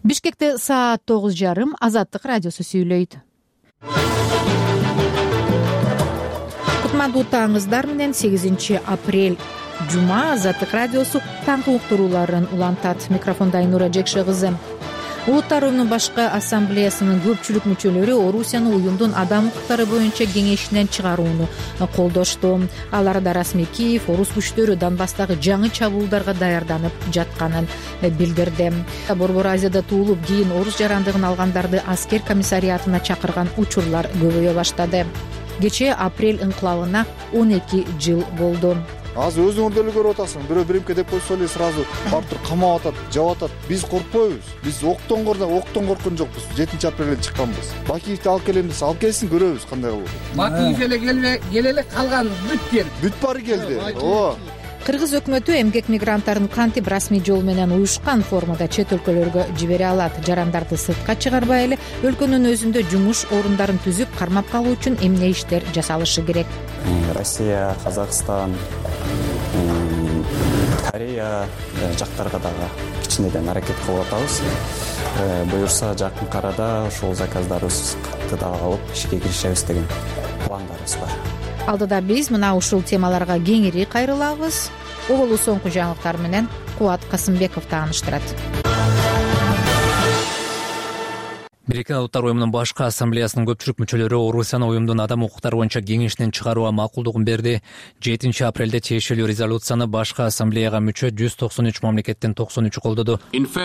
Бишкекте саат 9:30 Азаттык радиосу сүйлөйт. Кутмандуу таңыңыздар менен 8 апрель жума Азаттык радиосу таңкы уктурууларын улантат. Микрофонда Айнура Жекше кызы. Улуттар уюмунун башкы ассамблеясынын көпчүлүк мүчөлөрү Орусияны уюмдун адам укуктары боюнча кеңешинен чыгарууну колдошту. Аларда расмий Киев орус күчтөрү Донбасстагы жаңы чабуулдарга даярданып жатканын билдирди. Борбор Азияда туулуп кийин орус жарандыгын алгандарды аскер комиссариатына чакырган учурлар көбөйө баштады. Кечээ апрель ыңкылабына 12 жыл болду. Азыр өзүңөр деле көрүп атасың. Бирөө биримке деп койсо эле сразу барып туруп камап атат, жап атат. Биз коркпойбуз. Биз октон корккон жокпуз. 7 апрелде чыкканбыз. Бакиевди алып келем десе, алып келсин, көрөбүз кандай болот. Бакиев эле келеле калган бүткөн. Бүт бары келди. Ооба. Кыргыз өкмөтү эмгек мигранттарын кантип расмий жол менен уюшкан формада чет өлкөлөргө жибере алат? Жарандарды сыртка чыгарбай эле өлкөнүн өзүндө жумуш орундарын түзүп кармап калуу үчүн эмне иштер жасалышы керек? Россия, Казакстан, Корея жактарга дагы кичинеден аракет кылып атабыз. Буюрса жакын арада ошол заказдарыбызды дагы алып ишке киришебиз деген пландарыбыз бар. Алдыда биз мына ушул темаларга кеңири кайрылабыз. Оболу соңку жаңылыктар менен Кубат Касымбеков тааныштырат. Бириккен Улуттар уюмунун башкы ассамблеясынын көпчүлүк мүчөлөрү Орусияны уюмдун адам укуктары боюнча кеңешинен чыгарууга макулдугун берди. 7 апрелде тиешелүү резолюцияны башкы ассамблеяга мүчө 193 мамлекеттен 93 колдоду.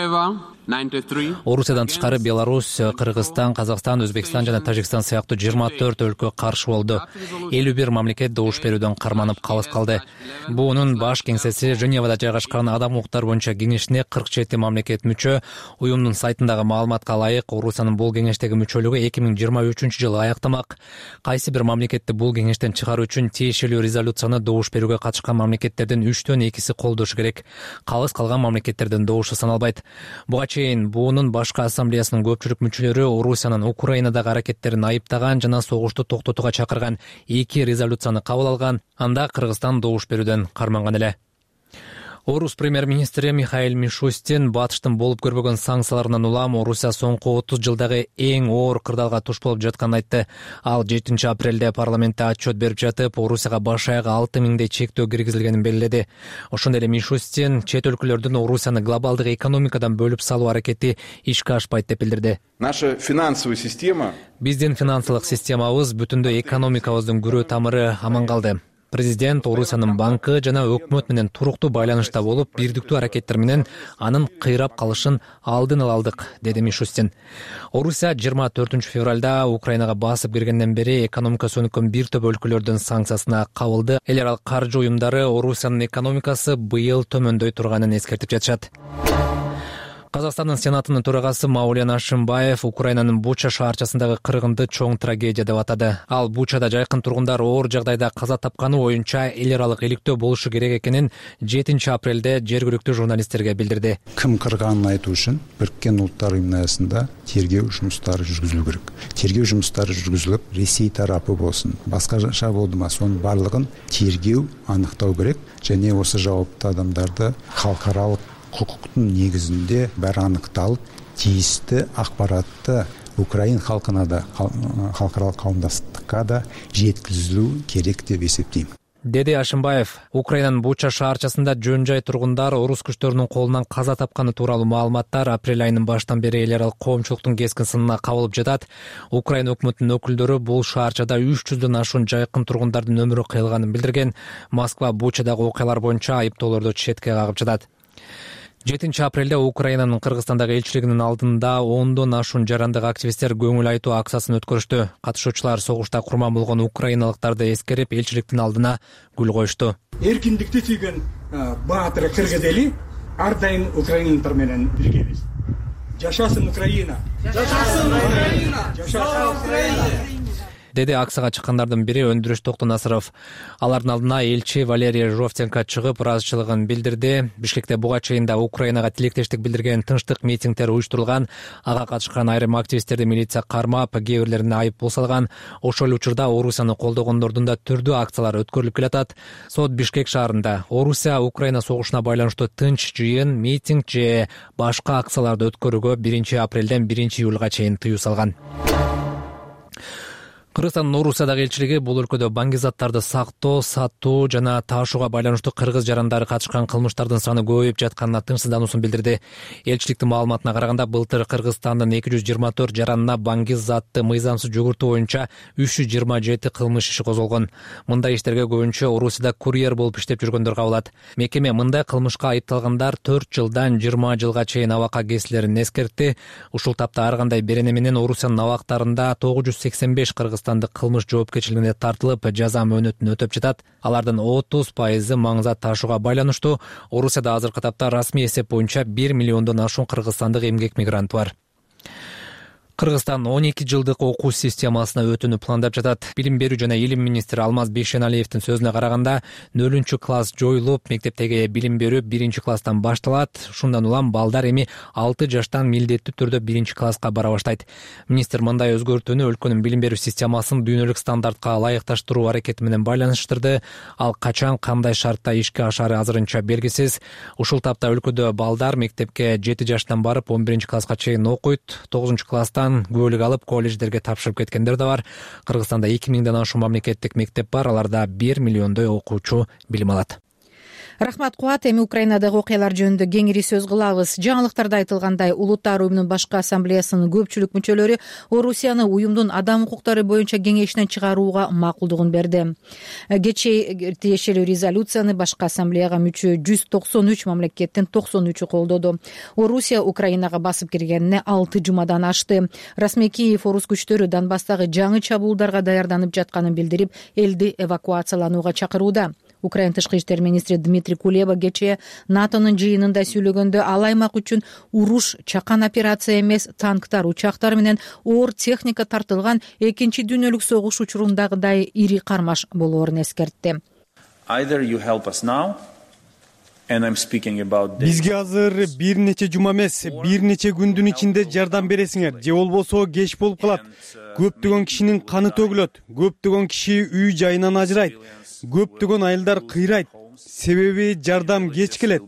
Орусиядан тышкары Беларусь, Кыргызстан, Казакстан, Өзбекстан жана Тажикстан сыяктуу 24 өлкө каршы болду. 51 мамлекет добуш берүүдөн карманып калыс калды. Буунун баш кеңсеси Женевада жайгашкан адам укуктары боюнча кеңешине 47 мамлекет мүчө. Уюмдун сайтындагы маалыматка ылайык, Орусиянын бул кеңештеги мүчөлүгү 2023 жылы аяктамак. Кайсы бир мамлекетти бул кеңештен чыгаруу үчүн тиешелүү резолюцияны добуш берүүгө катышкан мамлекеттердин 3төн 2си колдошу керек. Калыс калган мамлекеттердин добушу саналбайт. Буга чейин буунун башкы ассамблеясынын көпчүлүк мүчөлөрү Орусиянын Украинадагы аракеттерин айыптаган жана согушту токтотууга чакырган 2 резолюцияны кабыл алган. Анда Кыргызстан добуш берүүдөн карманган эле. Орус премьер-министри Михаил Мишустин батыштын болуп көрбөгөн санкцияларынан улам Орусия соңку 30 жылдагы эң оор кырдаалга туш болуп жатканын айтты. Ал 7 апрелде парламентте отчет берип жатып, Орусияга баш аягы 6000 чектөө киргизилгенин белгиледи. Ошондой эле Мишустин чет өлкөлөрдүн Орусияны глобалдык экономикадан бөлүп салуу аракети ишке ашпайт деп билдирди. Наша финансовая система. Биздин финансылык системабыз бүтүндөй экономикабыздын күрөө тамыры аман калды. Президент Орусиянын банкы жана өкмөт менен туруктуу байланышта болуп, бирдиктүү аракеттер менен анын кыйрап калышын алдын ала алдык, деди Мишустин. Орусия 24 февралда Украинага басып киргенден бери экономикасы өнүккөн бир топ өлкөлөрдүн санкциясына кабылды. Эл аралык каржы уюмдары Орусиянын экономикасы быйыл төмөндөй турганын эскертип жатышат. Казакстандын Сенатынын төрагасы Маулен Ашимбаев Украинанын Буча шаарчасындагы кыргынды чоң трагедия деп атады. Ал Бучада жайкын тургундар оор жагдайда каза тапканы боюнча эл аралык иликтөө болушу керек экенин 7 апрелде жергиликтүү журналисттерге билдирди. Ким кырганын айтуу үчүн Бириккен Улуттар уюмунун аясында тергөө жумуштары жүргүзүлүү керек. Тергөө жумуштары жүргүзүлүп, Ресей тарапы болсун, башка жаша болдума, сонун барлыгын тергөө аныктоо керек және осы жауапты адамдарды халкаралык хукуктун негизинде баары аныкталып, тийиштүү акпаратты Украин халкына да, халкаралык кауымдастыкка да жеткизилүү керек деп эсептейм. Деди Ашимбаев, Украинанын Буча шаарчасында жөн-жай тургундар орус күчтөрүнүн колунан каза тапканы тууралуу маалыматтар апрель айынын баштан бери эл аралык коомчулуктун кескин сынына кабылып жатат. Украин өкмөтүнүн өкүлдөрү бул шаарчада 300дөн ашуун жайкын тургундардын өмүрү кыйылганын билдирген. Москва Бучадагы окуялар боюнча айыптоолорду четке кагып жатат. 7 апрелде Украинанын Кыргызстандагы элчилигинин алдында 10дон ашуун жарандык активисттер көңүл айтуу акциясын өткөрүштү. Катышуучулар согушта курман болгон украиналыктарды эскерип, элчиликтин алдына гүл коюшту. Эркиндикти сүйгөн баатыр кыргыз эли ар дайым украиналыктар менен биргебиз. Жашасын Украина! Жашасын Украина! Жашасын Украина! деди акцияга чыккандардын бири Өндүрүш Токтонасыров. Алардын алдына элчи Валерий Жовтенко чыгып, ыраазычылыгын билдирди. Бишкекте буга чейин да Украинага тилектештик билдирген тынчтык митингдер уюштурулган. Ага катышкан айрым активисттерди милиция кармап, кээ бирлерине айыппул салган. Ошол учурда Орусияны колдогондордун да түрдүү акциялар өткөрүлүп келатат. Сот Бишкек шаарында Орусия Украина согушуна байланыштуу тынч жыйын, митинг же башка акцияларды өткөрүүгө 1 апрелден 1 июлга чейин тыюу салган. Кыргызстандын Орусиядагы элчилиги бул өлкөдө баңги заттарды сактоо, сатуу жана таашууга байланыштуу кыргыз жарандары катышкан кылмыштардын саны көбөйүп жатканына тынчсыздануусун билдирди. Элчиликтин маалыматына караганда, былтыр Кыргызстандын 224 жаранына баңги затты мыйзамсыз жүгүртүү боюнча 327 кылмыш иши козголгон. Мындай иштерге көбүнчө Орусияда курьер болуп иштеп жүргөндөр кабылат. Мекеме мындай кылмышка айыпталгандар 4 жылдан 20 жылга чейин абакка кесилерин эскертти. Ушул тапта ар кандай берене менен Орусиянын абактарында 985 кыргызстандык кылмыш жоопкерчилигине тартылып, жаза мөөнөтүн өтөп жатат. Алардын 30% маңзат таашууга байланыштуу. Орусияда азыркы тапта расмий эсеп боюнча 1 миллиондон ашуун кыргызстандык эмгек мигранты бар. Кыргызстан 12 жылдык окуу системасына өтүүнү пландап жатат. Билим берүү жана илим министри Алмаз Бейшеналиевдин сөзүнө караганда, 0-класс жоюлуп, мектептеги билим берүү 1-класстан башталат. Шундан улам балдар эми 6 жаштан милдеттүү түрдө 1-класска бара баштайт. Министр мындай өзгөртүүнү өлкөнүн билим берүү системасын дүйнөлүк стандартка ылайыкташтыруу аракети менен байланыштырды. Ал качан кандай шартта ишке ашары азырынча белгисиз. Ушул тапта өлкөдө балдар мектепке 7 жаштан барып 11-класска чейин окуйт. 9-класстан күбөлүк алып колледждерге тапшырып кеткендер да бар. Кыргызстанда 2000ден ашуун мамлекеттик мектеп бар. Аларда 1 миллиондой окуучу билим алат. Рахмат Куат. Эми Украинадагы окуялар жөнүндө кеңири сөз кылабыз. Жаңылыктарда айтылгандай, Улуттар уюмунун башкы ассамблеясынын көпчүлүк мүчөлөрү Орусияны уюмдун адам укуктары боюнча кеңешинен чыгарууга макулдугун берди. Кечээ тиешелүү резолюцияны башкы ассамблеяга мүчө 193 мамлекеттин 93-ü колдоду. Орусия Украинага басып киргенине 6 жумадан ашты. Расмий Киев орус күчтөрү Донбасстагы жаңы чабуулдарга даярданып жатканын билдирип, элди эвакуацияланууга чакырууда. Украин тышкы иштер министри Дмитрий Кулеба кечээ НАТОнун жыйынында сүйлөгөндө, ал аймак үчүн уруш чакан операция эмес, танктар, учактар менен оор техника тартылган экинчи дүйнөлүк согуш учурундагыдай ири кармаш болоорун эскертти. Бизге азыр бир нече жума эмес, бир нече күндүн ичинде жардам бересиңер, же болбосо кеч болуп калат. Көптөгөн кишинин каны төгүлөт, көптөгөн киши үй жайынан ажырайт, көптөгөн айылдар кыйрайт. Себеби жардам кеч келет.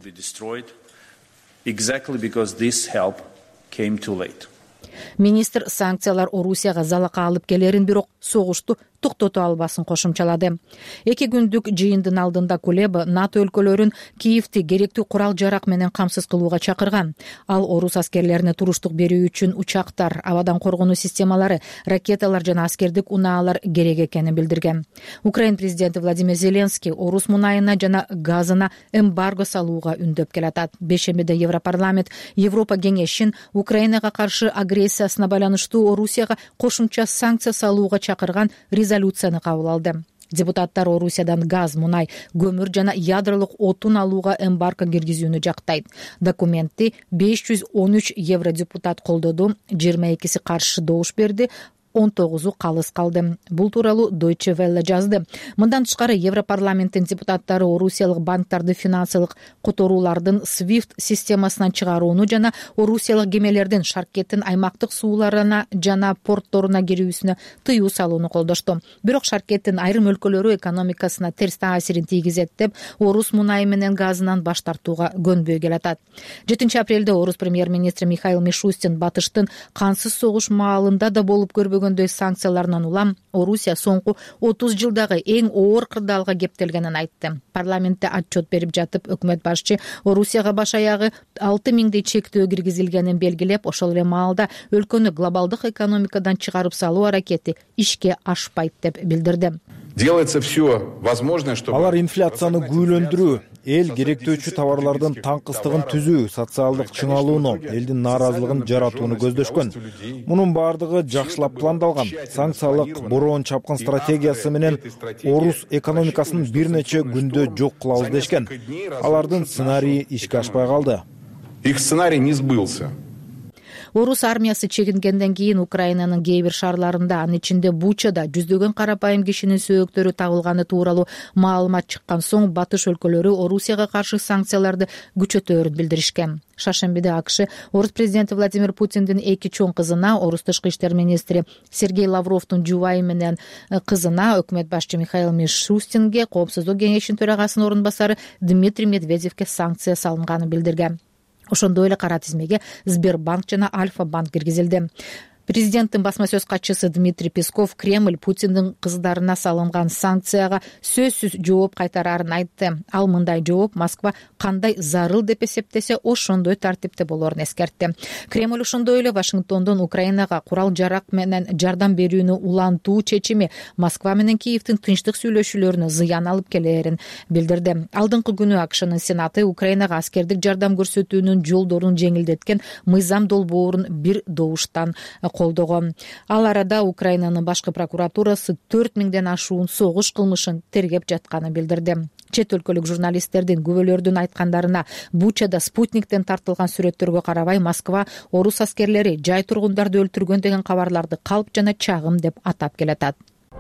Министр санкциялар Орусияга залака алып келерин, бирок согушту токтото албасын кошумчалады. 2 күндүк жыйындын алдында Кулеба НАТО өлкөлөрүн Киевти керектүү курал жарак менен камсыз кылууга чакырган. Ал орус аскерлерине туруштук берүү үчүн учактар, абадан коргонуу системалары, ракеталар жана аскердик унаалар керек экенин билдирген. Украин президенти Владимир Зеленский орус мунайына жана газына эмбарго салууга үндөп келатат. Бешембиде Европарламент Европа кеңешин Украинага каршы агрессиясына байланыштуу Орусияга кошумча санкция салууга чакырган резолюцияны кабыл алды. Депутаттар Орусиядан газ, мунай, көмүр жана ядролук отун алууга эмбарго киргизүүнү жактайт. Документти 513 евродепутат колдоду, 22-си каршы добуш берди, 19-у калыс калды. Бул тууралуу Deutsche Welle жазды. Мындан тышкары Европарламенттин депутаттары Орусиялык банктарды финансылык которуулардын SWIFT системасынан чыгарууну жана Орусиялык кемелердин Шаркеттин аймактык сууларына жана портторуна кирүүсүнө тыюу салууну колдошту. Бирок Шаркеттин айрым өлкөлөрү экономикасына терс таасирин тийгизет деп, орус мунайы менен газынан баш тартууга көнбөй келатат. 7 апрелде орус премьер-министри Михаил Мишустин батыштын кансыз согуш маалында да болуп көрбөгөндөй санкцияларынан улам Орусия соңку 30 жылдагы эң оор кырдаалга кептелгенин айтты. Парламентте отчет берип жатып, өкмөт башчы Орусияга баш аягы 6000 чектөө киргизилгенин белгилеп, ошол эле маалда өлкөнү глобалдык экономикадан чыгарып салуу аракети ишке ашпайт деп билдирди. Алар инфляцияны күйлөндүрүү, эл керектөөчү товарлардын таңкыстыгын түзүү, социалдык чыңалууну, элдин нааразылыгын жаратууну көздөшкөн. Мунун бардыгы жакшылап пландалган. Санкциялык бороон чапкын стратегиясы менен орус экономикасын бир нече күндө жок кылабыз дешкен. Алардын сценарийи ишке ашпай калды. Их сценарий не сбылся. Орус армиясы чегингенден кийин Украинанын кээ бир шаарларында, анын ичинде Бучада жүздөгөн карапайым кишинин сөөктөрү табылганы тууралуу маалымат чыккан соң батыш өлкөлөрү Орусияга каршы санкцияларды күчөтөөрүн билдиришкен. Шаршембиде АКШ орус президенти Владимир Путиндин эки чоң кызына, орус тышкы иштер министри Сергей Лавровдун жубайы менен кызына, өкмөт башчы Михаил Мишустинге, Коопсуздук кеңешинин төрагасынын орун басары Дмитрий Медведевке санкция салынганын билдирген. Ошондой эле кара тизмеге Сбербанк жана Альфа-банк киргизилди. Президенттин басма сөз катчысы Дмитрий Песков Кремль Путиндин кыздарына салынган санкцияга сөзсүз жооп кайтарарын айтты. Ал мындай жооп Москва кандай зарыл деп эсептесе, ошондой тартипте болоорун эскертти. Кремль ошондой эле Вашингтондон Украинага курал-жарак менен жардам берүүнү улантуу чечими Москва менен Киевдин тынчтык сүйлөшүүлөрүнө зыян алып келээрин билдирди. Алдыңкы күнү АКШнын Сенаты Украинага аскердик жардам көрсөтүүнүн жолдорун жеңилдеткен мыйзам долбоорун бир добуштан колдогон. Ал арада Украинанын башкы прокуратурасы 4000ден ашуун согуш кылмышын тергеп жатканын билдирди. Чет өлкөлүк журналисттердин күбөлөрдүн айткандарына, Бучада спутниктен тартылган сүрөттөргө карабай Москва орус аскерлери жай тургундарды өлтүргөн деген кабарларды калп жана чагым деп атап келатат.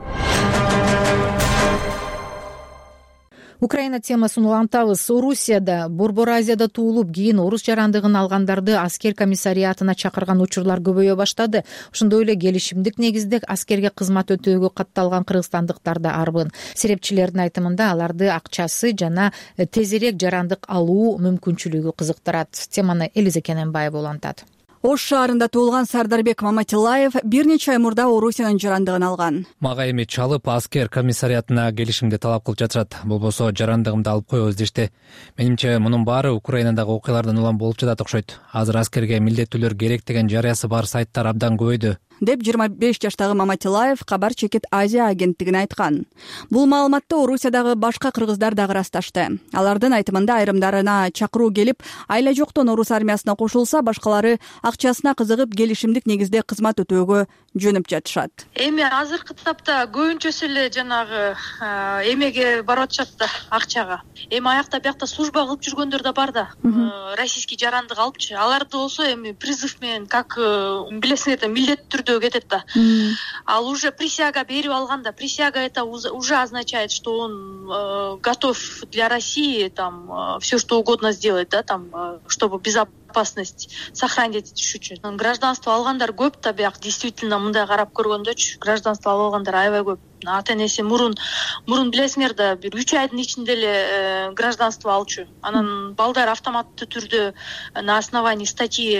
Украина темасын улантабыз. Орусияда, Борбор Азияда туулуп, кийин орус жарандыгын алгандарды аскер комиссариатына чакырган учурлар көбөйө баштады. Ошондой эле келишимдик негизде аскерге кызмат өтөөгө катталган кыргызстандыктар да арбын. Серепчилердин айтымында аларды акчасы жана тезирээк жарандык алуу мүмкүнчүлүгү кызыктырат. Теманы Элиза Кененбаева улантат. Ош шаарында туулган Сардарбек Маматилаев бир нече ай мурда Орусиянын жарандыгын алган. Мага эми чалып аскер комиссариатына келишимди талап кылып жатышат. Болбосо жарандыгымды алып коебуз дешти. Менимче мунун баары Украинадагы окуялардан улам болуп жатат окшойт. Азыр аскерге милдеттүүлөр керек деген жарыясы бар сайттар абдан көбөйдү, деп 25 жаштагы Маматилаев Кабар Чекит Азия агенттигине айткан. Бул маалыматты Орусиядагы башка кыргыздар дагы ырасташты. Алардын айтымында айрымдарына чакыруу келип, айла жоктон орус армиясына кошулса, башкалары акчасына кызыгып келишимдик негизде кызмат өтөөгө жөнөп жатышат. Эми азыркы тапта көбүнчөсү эле жанагы эмеге барып атышат да, акчага. Эми аякта биякта служба кылып жүргөндөр да бар да. Российский жарандык алыпчы. Аларды болсо эми призыв менен как билесиңер, милдеттүү түрдө кетет да. Ал уже присяга берип алганда, присяга это уже означает, что он готов для России там все что угодно сделать, да, там, чтобы безопасность сохранить үчүн. Гражданство алгандар көп да, бияк действительно мындай карап көргөндөчү, гражданство алып алгандар аябай көп. Ата энеси мурун билесиңер да, бир 3 айдын ичинде эле гражданство алчу. Анан балдар автоматтуу түрдө на основании статьи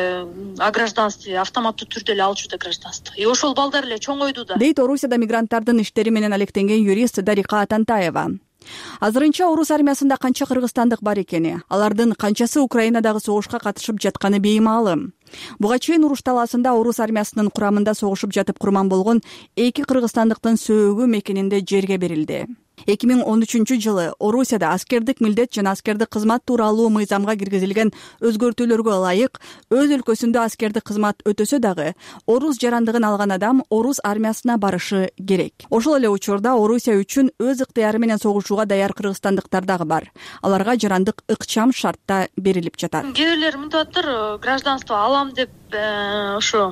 о гражданстве автоматтуу түрдө эле алчу да гражданство. И ошол балдар эле чоңойду да. Дейт Орусияда мигранттардын иштери менен алектенген юрист Дарика Атантаева. Азырынча орус армиясында канча кыргызстандык бар экени, алардын канчасы Украинадагы согушка катышып жатканы беймаалым. Буга чейин уруш талаасында орус армиясынын курамында согушуп жатып курман болгон 2 кыргызстандыктын сөөгү мекенинде жерге берилди. 2013-жылы Орусияда аскердик милдет жана аскердик кызмат тууралуу мыйзамга киргизилген өзгөртүүлөргө ылайык өз өлкөсүндө аскердик кызмат өтөсө дагы орус жарандыгын алган адам орус армиясына барышы керек. Ошол эле учурда Орусия үчүн өз ыктыяры менен согушууга даяр кыргызстандыктар дагы бар. Аларга жарандык ыкчам шартта берилип жатат. Кээ бирлер мынтип атат, гражданство алам деп ошо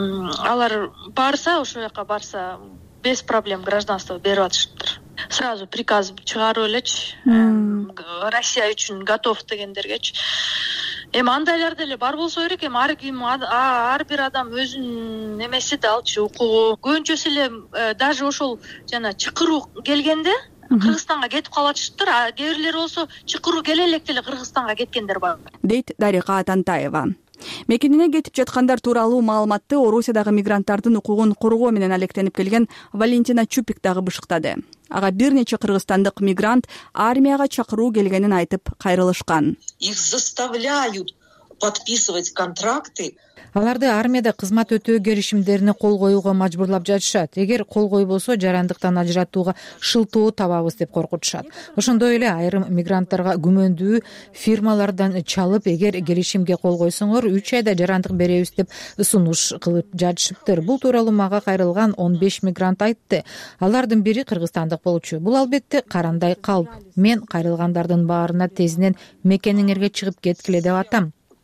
алар барса, ошол жака барса без проблем гражданство берип атышыптыр. Сразу приказ чыгарып элечи, Россия үчүн готов дегендергечи. Эми андайлар деле бар болсо керек. Эми ар бир адам өзүнүн эмеси да алчу, укугу. Көбүнчөсү эле даже ошол жана чакыруу келгенде Кыргызстанга кетип калатышыптыр. Кээ бирлер болсо чакыруу келе электе эле Кыргызстанга кеткендер бар, дейт Дарика Атантаева. Мекенине кетип жаткандар тууралуу маалыматты Орусиядагы мигранттардын укугун коргоо менен алектенип келген Валентина Чупик дагы бышыктады. Ага бир нече кыргызстандык мигрант армияга чакыруу келгенин айтып кайрылышкан. Их заставляют подписывать контракты. Аларды армияда кызмат өтөө келишимдерине кол коюуга мажбурлап жатышат. Эгер кол койбосо жарандыктан ажыратууга шылтоо табабыз деп коркутушат. Ошондой эле айрым мигранттарга күмөндүү фирмалардан чалып, эгер келишимге кол койсоңор 3 айда жарандык беребиз деп сунуш кылып жатышыптыр. Бул тууралуу мага кайрылган 15 мигрант айтты. Алардын бири кыргызстандык болчу. Бул албетте карандай калп. Мен кайрылгандардын баарына тезинен мекениңерге чыгып кеткиле деп атам.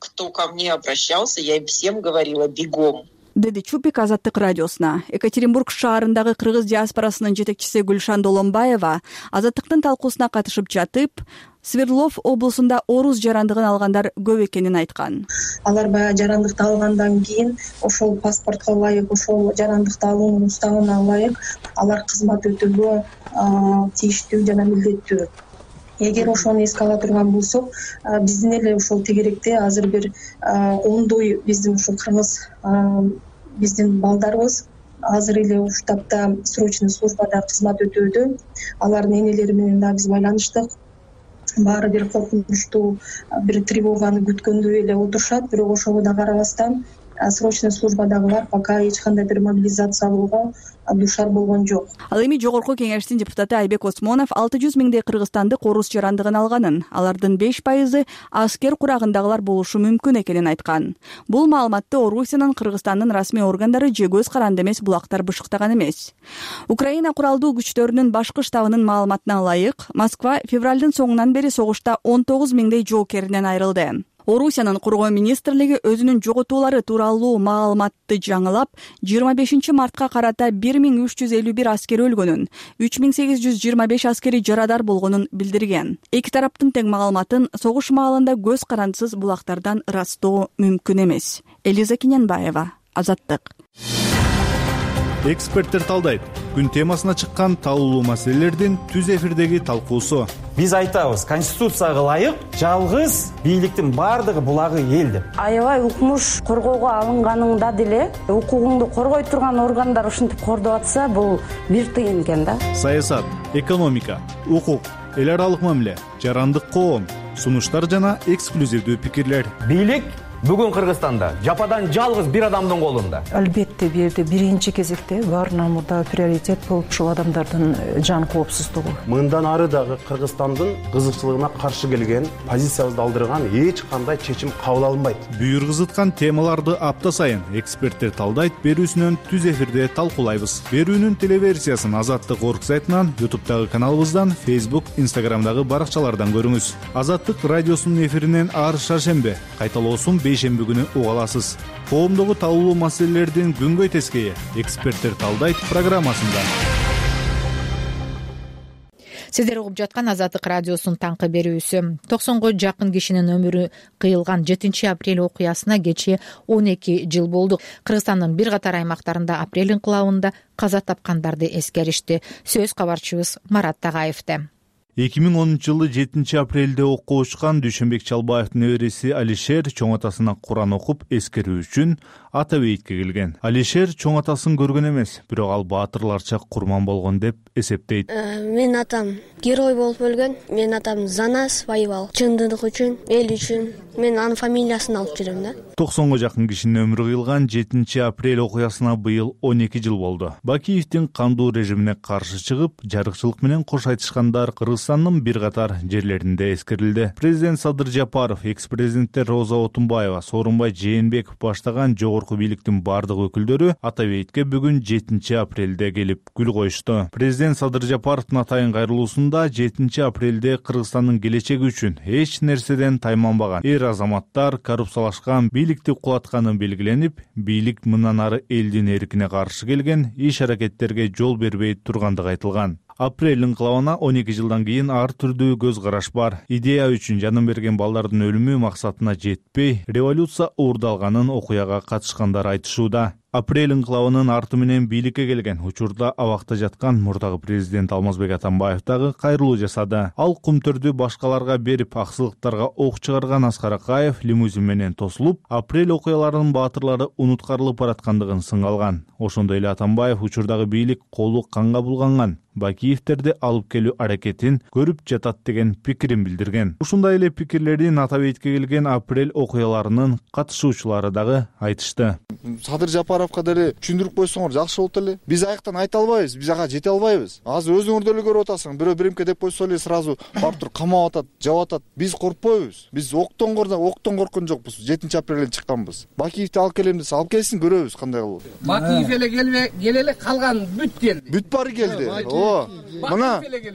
кто ко мне обращался, я им всем говорила бегом. Деди Чупик Азаттык радиосуна. Екатеринбург шаарындагы кыргыз диаспорасынын жетекчиси Гүлшан Долонбаева Азаттыктын талкуусуна катышып жатып, Свердлов облусунда орус жарандыгын алгандар көп экенин айткан. Алар баягы жарандыкты алгандан кийин ошол паспортко ылайык, ошол жарандыкты алуунун уставына ылайык алар кызмат өтөөгө тийиштүү жана милдеттүү. Эгер ошону эске ала турган болсок, биздин эле ошол тегеректе азыр бир ондой биздин ушул кыргыз биздин балдарыбыз азыр эле уштапта срочный службада кызмат өтөөдө. Алардын энелери менен да биз байланыштык. Баары бир коркунучтуу, бир тревоганы күткөндөй эле отурушат, бирок ошого да карабастан срочный службадагылар пока эч кандай бир мобилизациялоого душар болгон жок. Ал эми жогорку кеңештин депутаты Айбек Осмонов 600 миңдей кыргызстандык орус жарандыгын алганын, алардын 5% аскер курагындагылар болушу мүмкүн экенин айткан. Бул маалыматты Орусиянын Кыргызстандын расмий органдары же көз каранды эмес булактар бышыктаган эмес. Украина куралдуу күчтөрүнүн башкы штабынын маалыматына ылайык, Москва февралдын соңунан бери согушта 19 миңдей жоокеринен айрылды. Орусиянын Коргоо министрлиги өзүнүн жоготуулары тууралуу маалыматты жаңылап, 25 мартка карата 1351 аскери өлгөнүн, 3825 аскери жарадар болгонун билдирген. Эки тараптын тең маалыматын согуш маалында көз карандысыз булактардан ырастоо мүмкүн эмес. Элиза Киненбаева, Азаттык. Эксперттер талдайт. Күн темасына чыккан талуулуу маселелердин түз эфирдеги талкуусу. Биз айтабыз, конституцияга ылайык жалгыз бийликтин бардыгы булагы эл деп. Аябай укмуш коргоого алынганыңда деле укугуңду коргой турган органдар ушинтип кордоп атса, бул бир тыйын экен да. Саясат, экономика, укук, эл аралык мамиле, жарандык коом, сунуштар жана эксклюзивдүү пикирлер. Бийлик бүгүн Кыргызстанда жападан жалгыз бир адамдын колунда. Албетте бул жерде биринчи кезекте баарынан мурда приоритет болуп ушул адамдардын жан коопсуздугу. Мындан ары дагы Кыргызстандын кызыкчылыгына каршы келген, позициябызды алдырган эч кандай чечим кабыл алынбайт. Бүйүргүзыткан темаларды апта сайын эксперттер талдайт берүүсүнөн түз эфирде талкуулайбыз. Берүүнүн телеверсиясын Азаттык орг сайтынан, YouTube'дагы каналыбыздан, Facebook, Instagram'дагы баракчалардан көрүңүз. Азаттык радиосунун эфиринен ар шаршембе, кайталоосун бейшемби күнү уга аласыз. Коомдогу талуулуу маселелердин күнгөй тескейи эксперттер талдайт программасында. Сиздер угуп жаткан Азаттык радиосунун таңкы берүүсү. 90го жакын кишинин өмүрү кыйылган 7 апрель окуясына кечээ 12 жыл болду. Кыргызстандын бир катар аймактарында апрель инкылабында каза тапкандарды эскеришти. Сөз кабарчыбыз Марат Тагаевде. 2010 7 апрелде окко учкан Дүйшөнбек Чалбаевдин небереси Алишер чоң атасына Куран окуп эскерүү үчүн ата бейитке келген. Алишер чоң атасын көргөн эмес, бирок ал баатырларча курман болгон деп эсептейт. Мен атам герой болуп өлгөн. Мен атам за нас воевал. Чындык үчүн, эл үчүн. Мен анын фамилиясын алып жүрөм да. 90го жакын кишинин өмүрү кыйылган 7 апрель окуясына быйыл 12 жыл болду. Бакиевдин кандуу режимине каршы чыгып, жарыкчылык менен кош айтышкандар Кыргызстандын бир катар жерлеринде эскерилди. Президент Садыр Жапаров, экс-президенттер Роза Отунбаева, Сооронбай Жээнбеков баштаган жогорку бийликтин бардык өкүлдөрү ата бейитке бүгүн 7 апрелде келип гүл коюшту. Президент Садыр Жапаровдун атайын кайрылуусунда 7 апрелде Кыргызстандын келечеги үчүн эч нерседен тайманбаган эр азаматтар коррупциялашкан бийликти кулатканы белгиленип, бийлик мындан ары элдин эркине каршы келген иш-аракеттерге жол бербей тургандыгы айтылган. Апрель инкылабына 12 жылдан кийин ар түрдүү көз караш бар. Идея үчүн жанын берген балдардын өлүмү максатына жетпей, революция уурдалганын окуяга катышкандар айтышууда. Апрель инкылабынын арты менен бийликке келген учурда абакта жаткан мурдагы президент Алмазбек Атамбаев дагы кайрылуу жасады. Ал кумтөрдү башкаларга берип, аксылыктарга ок чыгарган Аскар Акаев лимузин менен тосулуп, апрель окуяларынын баатырлары унуткарылып бараткандыгын сыңалган. Ошондой эле Атамбаев учурдагы бийлик колу канга булганган, Бакиевтерди алып келүү аракетин көрүп жатат деген пикирин билдирген. Ушундай эле пикирлерин ата бейитке келген апрель окуяларынын катышуучулары дагы айтышты. Садыр Жапаровго деле түшүндүрүп койсоңор жакшы болот эле. Биз аяктан айта албайбыз, биз ага жете албайбыз. Азыр өзүңөр деле көрүп атасың, бирөө биримке деп койсо эле сразу барып туруп камап атат, жап атат. Биз коркпойбуз. Биз октон корккон жокпуз. 7 апрелден чыкканбыз. Бакиевди алып келем десе, алып келсин, көрөбүз кандай кылып. Бакиев эле келе калган бүт келди. Бүт баары келди. Мына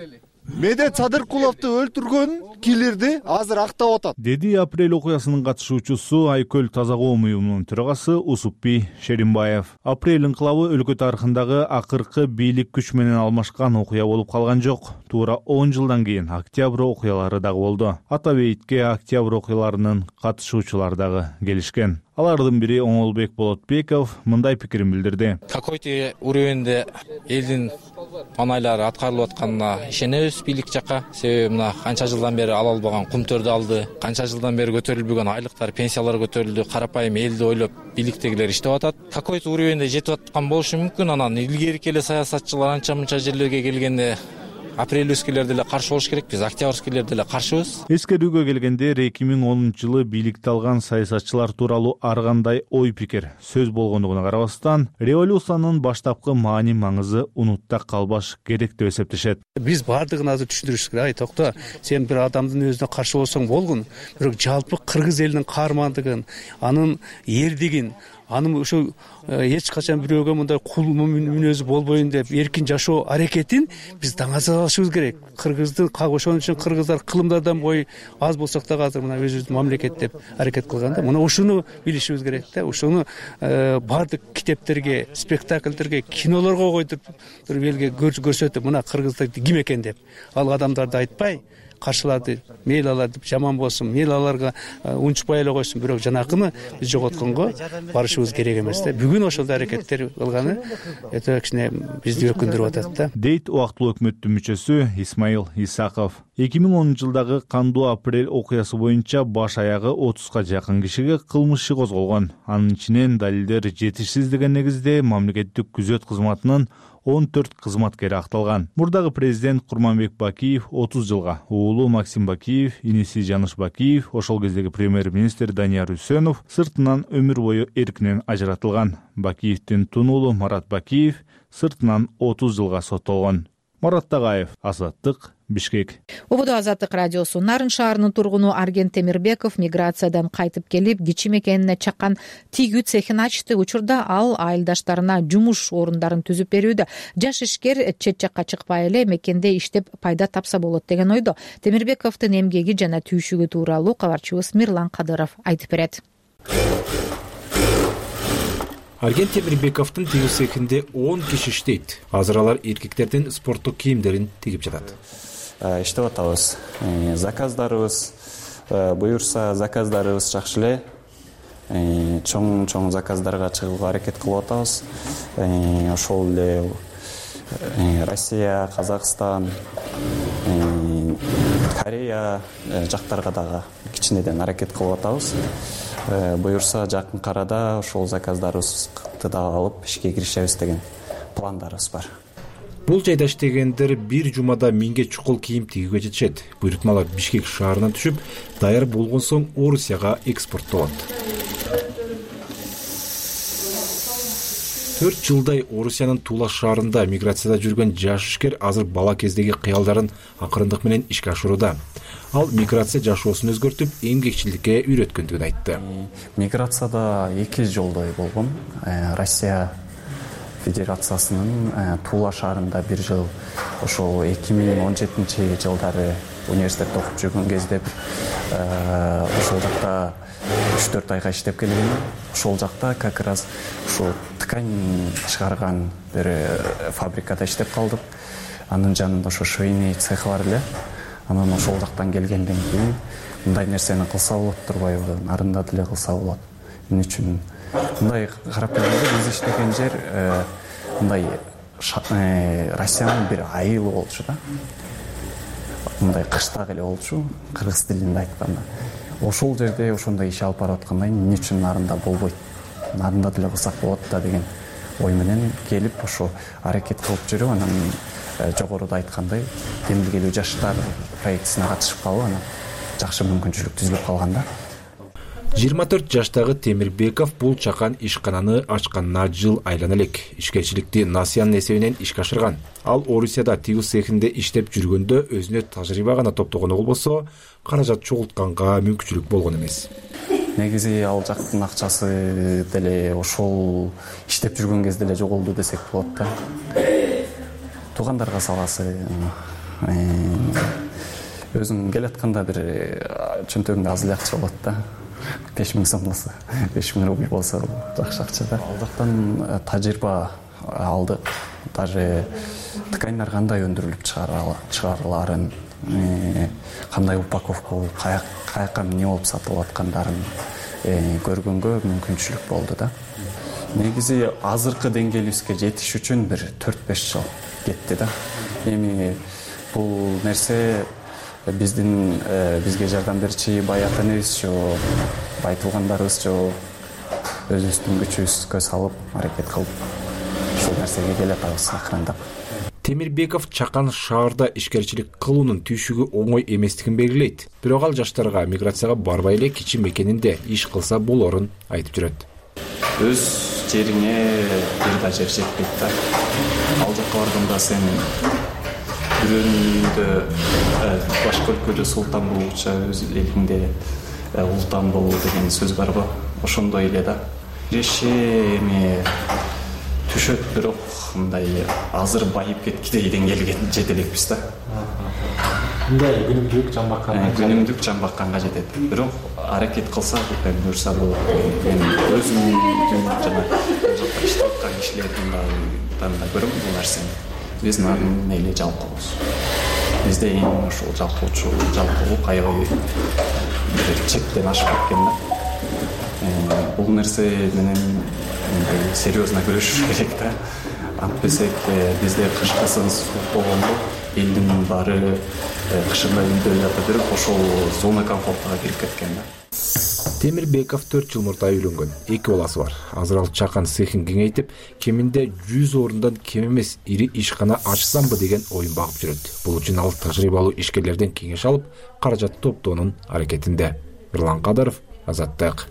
Медет Садыркуловду өлтүргөн киллерди азыр актап атат, деди апрель окуясынын катышуучусу Айкөл Таза коом уюмунун төрагасы Усупбий Шеримбаев. Апрель инкылабы өлкө тарыхындагы акыркы бийлик күч менен алмашкан окуя болуп калган жок. Туура 10 жылдан кийин октябрь окуялары дагы болду. Ата бейитке октябрь окуяларынын катышуучулары дагы келишкен. Алардын бири Оңолбек Болотбеков мындай пикирин билдирди. Какой-то уровенде элдин манайлары аткарылып атканына ишенебиз бийлик жакка. Себеби мына канча жылдан бери ала албаган кумтөрдү алды, канча жылдан бери көтөрүлбөгөн айлыктар, пенсиялар көтөрүлдү, карапайым элди ойлоп бийликтегилер иштеп атат. Какой-то уровенде жетип аткан болушу мүмкүн. Анан илгерки эле саясатчылар анча мынча жерлерге келгенде апрельскилер деле каршы болуш керек, биз октябрьскилер деле каршыбыз. Эскерүүгө келгенде 2010-жылы бийликти алган саясатчылар тууралуу ар кандай ой пикир, сөз болгондугуна карабастан, революциянын баштапкы маани маңызы унутта калбаш керек деп эсептешет. Биз бардыгын азыр түшүндүрүш керек. Токто, сен бир адамдын өзүнө каршы болсоң болгон, бирок жалпы кыргыз элинин каармандыгын, анын эрдигин, анын ошо эч качан бирөөгө мындай кул мүнөзү болбойн деп эркин жашоо аракетин биз таңаза алышыбыз керек. Кыргыздын ошон үчүн кыргыздар кылымдардан бой аз болсок да азыр мына өзүбүздүн мамлекет деп аракет кылганда, мына ушуну билишибиз керек да. Ушуну бардык китептерге, спектакльдерге, кинолорго койдуруп элге көрсөтүп, мына кыргыздар ким экен деп, ал адамдарды айтпай, каршыларды мейли аларды жаман болсун, мейли аларга унчукпай эле койсун, бирок жанакыны биз жоготконго барышыбыз керек эмес да. Бүгүн ошол аракеттер кылганы өтө кичине бизди өкүндүрүп атат да. Дейт убактылуу өкмөттүн мүчөсү Исмаил Исаков. 2010-жылдагы кандуу апрель окуясы боюнча баш аягы 30га жакын кишиге кылмыш иши козголгон. Анын ичинен далилдер жетишсиз деген негизде мамлекеттик күзөт кызматынын 14 кызматкери акталган. Мурдагы президент Курманбек Бакиев 30 жылга, уулу Максим Бакиев, иниси Жаныш Бакиев, ошол кездеги премьер-министр Данияр Үсөнов сыртынан өмүр бою эркинен ажыратылган. Бакиевдин тунуулу Марат Бакиев сыртынан 30 жылга соттолгон. Марат Тагаев, Азаттык, Бишкек. Ободо Азаттык радиосу. Нарын шаарынын тургуну Арген Темирбеков миграциядан кайтып келип, кичи мекенине чаккан тигүү цехин ачты. Учурда ал айылдаштарына жумуш орундарын түзүп берүүдө. Жаш ишкер чет жакка чыкпай эле мекенде иштеп пайда тапса болот деген ойдо. Темирбековдун эмгеги жана түйшүгү тууралуу кабарчыбыз Мирлан Кадыров айтып берет. Арген Темирбековдун тигүү цехинде 10 киши иштейт. Азыр алар эркектердин спорттук кийимдерин тигип жатат. Иштеп атабыз. Заказдарыбыз буюрса, заказдарыбыз жакшы эле. Чоң заказдарга чыгууга аракет кылып атабыз. Ошол эле Россия, Казакстан, Корея жактарга дагы кичинеден аракет кылып атабыз. Буюрса жакын арада ошол заказдарыбызды дагы алып ишке киришебиз деген пландарыбыз бар. Бул жайда иштегендер бир жумада 1000 чукул кийим тигүүгө жетишет. Буйрутмалар Бишкек шаарынан түшүп, даяр болгон соң Орусияга экспорттолот. 4 жылдай Орусиянын Тула шаарында миграцияда жүргөн жаш ишкер азыр бала кездеги кыялдарын акырындык менен ишке ашырууда. Ал миграция жашоосун өзгөртүп, эмгекчиликке үйрөткөндүгүн айтты. Миграцияда 2 жолдой болгон. Россия Федерациясынын Тула шаарында 1 жыл, ошол 2017-жылдары университетте окуп жүргөн кезде ошол жакта 3-4 айга иштеп келген. Ошол жакта как раз ушул ткань чыгарган бир фабрикада иштеп калдык. Анын жанында ошо швейный цех бар эле. Анан ошол жактан келгенден кийин мындай нерсени кылса болот турбайбы, нарында деле кылса болот. Эмне үчүн мындай карап келгенде биз иштеген жер мындай Россиянын бир айылы болчу да. Мындай кыштак эле болчу, кыргыз тилинде айтканда. Ошол жерде ошондой иш алып барып атканда эмне үчүн нарында болбойт? Нарында деле кылсак болот да деген ой менен келип ошо аракет кылып жүрүп, анан жогоруда айткандай демилгелүү жаштар проектисине катышып калып, анан жакшы мүмкүнчүлүк түзүлүп калган да. 24 жаштагы Темирбеков бул чакан ишкананы ачканына жыл айлана элек. Ишкерчиликти Насиянын эсебинен ишке ашырган. Ал Орусияда тигүү цехинде иштеп жүргөндө өзүнө тажрыйба гана топтогону болбосо, каражат чогултканга мүмкүнчүлүк болгон эмес. Негизи ал жактын акчасы деле ошол иштеп жүргөн кезде эле жоголду десек болот да. Туугандарга саласы өзүң келатканда бир чөнтөгүңдө аз эле акча болот да. 5000 сом болсо, 5000 рубль болсо жакшы акча да. Ал жактан тажрыйба алдык. Даже тканьдар кандай өндүрүлүп чыгарыларын, кандай упаковка болуп, каяка эмне болуп сатылып аткандарын көргөнгө мүмкүнчүлүк болду да. Негизи азыркы деңгээлибизге жетиш үчүн бир 4-5 жыл кетти да. Эми бул нерсе бизге жардам берчи бай ата энебиз же, байтылгандарыбыз же өзүбүздүн күчүбүзгө салып аракет кылып ушул нерсеге келатабыз акырындап. Темирбеков Чакан шаарда ишкерчилик кылуунун түйшүгү оңой эместигин белгилейт. Бирок ал жаштарга миграцияга барбай эле кичи мекенинде иш кылса болорун айтып жүрөт. Өз жериңе бир да жер жетпейт да. Ал жакка барганда сен бирөөнүндө башка өлкөдө султан болчу, өз элиңде ултан бол деген сөз барбы? Ошондой эле да. Эми түшөт, бирок мындай азыр байып кеткидей деңгээлге жете элекпиз да. Мындай күнүмдүк жан бакканга жетет. Бирок аракет кылсак, буюрса болот. Мен өзүмдүн жана иштеп аткан кишилердин да көрөм бул нерсени. Биз эле жалкообуз. Бизде эң ушул жалкоолук аябай бир чектен ашып кеткен да. Бул нерсе менен серьезно күрөшүш керек да. Антпесек бизде кышкысын суук болгондо элдин баары кышында үйдө жата берип ошол зона комфортуга кирип кеткен да. Темирбеков 4 жыл мурда үйлөнгөн, 2 баласы бар. Азыр ал Чакан цехин кеңейтип, кеминде 100 орундан кем эмес ири ишкана ачсамбы деген оюн багып жүрөт. Бул үчүн ал тажрыйбалуу ишкерлерден кеңеш алып, каражат топтоонун аракетинде. Ирлан Кадаров, Азаттык.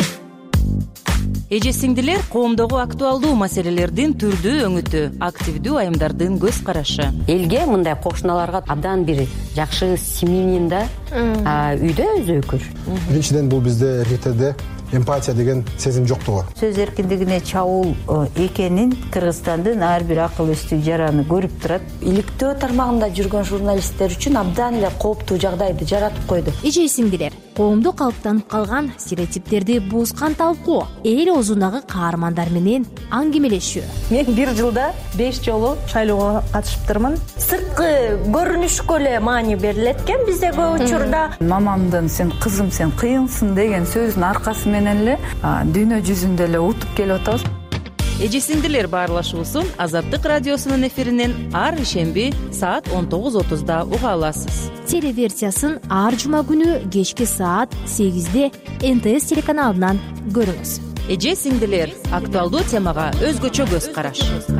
Эже сиңдилер коомдогу актуалдуу маселелердин түрдүү өңүтү, активдүү айымдардын көз карашы. Элге мындай кошуналарга абдан бир жакшы семьянин да, үйдө өзөкүр. Биринчиден бул бизде эркектерде эмпатия деген сезим жоктугу. Сөз эркиндигине чабуул экенин Кыргызстандын ар бир акыл эстүү жараны көрүп турат. Иликтөө тармагында жүргөн журналисттер үчүн абдан эле кооптуу жагдайды жаратып койду. Эже сиңдилер, коомдо калыптанып калган стереотиптерди бузган талкуу, эл оозундагы каармандар менен аңгемелешүү. Мен бир жылда 5 жолу шайлоого катышыптырмын. Сырткы көрүнүшкө эле маани берилет экен бизде көп учурда. Мамамдын "сен кызым, сен кыйынсың" деген сөзүнүн аркасы менен эле дүйнө жүзүндө эле утуп келип атабыз. Эже сиңдилер баарлашуусун Азаттык радиосунун эфиринен ар ишемби саат 19:30 уга аласыз. Телеверсиясын ар жума күнү кечки саат 8-де НТС телеканалынан көрүңүз. Эже сиңдилер, актуалдуу темага өзгөчө көз караш.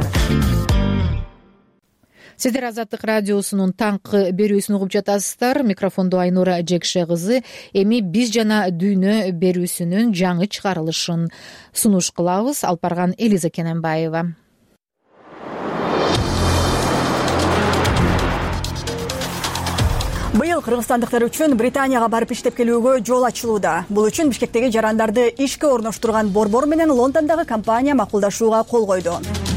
Сиздер Азаттык радиосунун таңкы берүүсүн угуп жатасыздар. Микрофондо Айнура Жекше кызы. Эми биз жана дүйнө берүүсүнүн жаңы чыгарылышын сунуш кылабыз. Алып барган Элиза Кененбаева. Быйыл кыргызстандыктар үчүн Британияга барып иштеп келүүгө жол ачылууда. Бул үчүн Бишкектеги жарандарды ишке орноштурган борбор менен Лондондогу компания макулдашууга кол койду.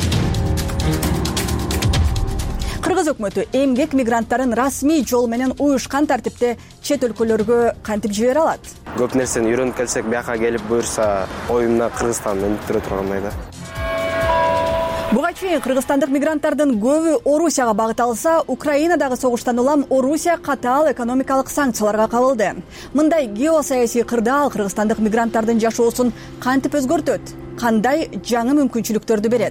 Кыргыз өкмөтү эмгек мигранттарын расмий жол менен уюшкан тартипте чет өлкөлөргө кантип жибере алат? Көп нерсени үйрөнүп келсек, бияка келип буюрса, оюмда Кыргызстан өнүктүрө тургандай да. Буга чейин кыргызстандык мигранттардын көбү Орусияга багыт алса, Украинадагы согуштан улам Орусия катаал экономикалык санкцияларга кабылды. Мындай геосаясий кырдаал кыргызстандык мигранттардын жашоосун кантип өзгөртөт? Кандай жаңы мүмкүнчүлүктөрдү берет?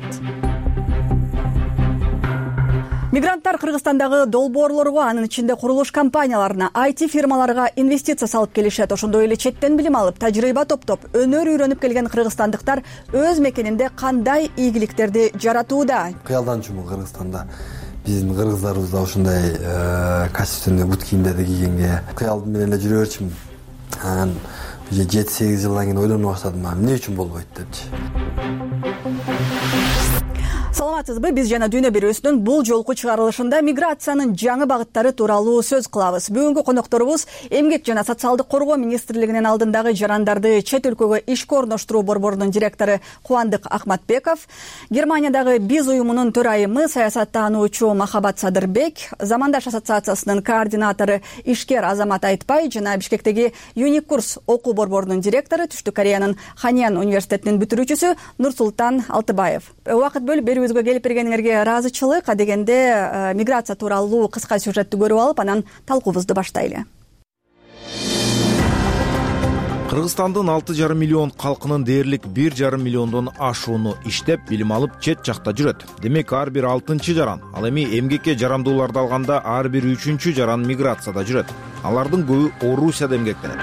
Мигранттар Кыргызстандагы долбоорлорго, анын ичинде курулуш компанияларына, IT фирмаларга инвестиция салып келишет. Ошондой эле четтен билим алып, тажрыйба топтоп, өнөр үйрөнүп келген кыргызстандыктар өз мекенинде кандай ийгиликтерди жаратууда? Кыялданчумун Кыргызстанда. Биздин кыргыздарыбыз да ушундай качественный бут кийимдерди кийгенге кыял менен эле жүрө берчүмүн. Анан 7-8 жылдан кийин ойлоно баштадым, эмне үчүн болбойт депчи. Саламатсызбы, биз жана Дүйнө бирөөсүнүн бул жолку чыгарылышында миграциянын жаңы багыттары тууралуу сөз кылабыз. Бүгүнкү конокторубуз Эмгек жана социалдык коргоо министрлигинин алдындагы жарандарды чет өлкөгө ишке орноштуруу борборунун директору Кубандык Ахматбеков, Германиядагы Биз уюмунун төрайымы саясаттануучу Махабат Садырбек, Замандаш ассоциациясынын координатору ишкер Азамат Айтбай жана Бишкектеги Юникурс окуу борборунун директору, Түштүк Кореянын Ханьян университетинин бүтүрүүчүсү Нурсултан Алтыбаев. Убакыт бөлүп берүүбүзгө келип бергениңерге ыраазычылык. Адегенде миграция тууралуу кыска сюжетти көрүп алып, анан талкуубузду баштайлы. Кыргызстандын 6,5 миллион калкынын дээрлик 1,5 миллиондон ашууну иштеп, билим алып чет жакта жүрөт. Демек, ар бир 6-чы жаран, ал эми эмгекке жарамдууларды алганда ар бир 3-чү жаран миграцияда жүрөт. Алардын көбү Орусияда эмгектенет.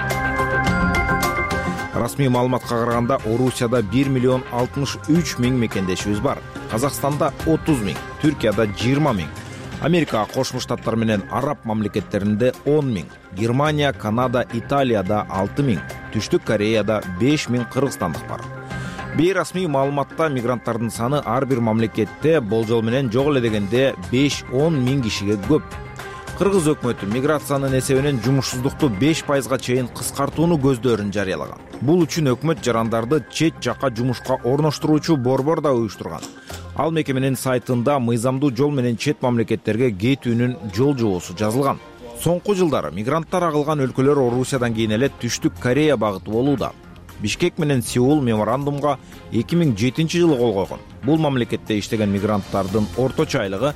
Расмий маалыматка караганда Орусияда 1 миллион 63 миң мекендешибиз бар. Казакстанда 30 миң, Түркияда 20 миң, Америка Кошмо Штаттар менен Араб мамлекеттеринде 10 миң, Германия, Канада, Италияда 6 миң, Түштүк Кореяда 5 миң кыргызстандык бар. Бейрасмий маалыматта мигранттардын саны ар бир мамлекетте болжол менен жок эле дегенде 5-10 миң кишиге көп. Кыргыз өкмөтү миграциянын эсебинен жумушсуздукту 5%га чейин кыскартууну көздөрүн жарыялаган. Бул үчүн өкмөт жарандарды чет жакка жумушка орноштуруучу борбор да уюштурган. Ал мекеменин сайтында мыйзамдуу жол менен чет мамлекеттерге кетүүнүн жол жобосу жазылган. Соңку жылдары мигранттар агылган өлкөлөр Орусиядан кийин эле Түштүк Корея багыты болууда. Бишкек менен Сеул меморандумга 2007-жылы кол койгон. Бул мамлекетте иштеген мигранттардын орточо айлыгы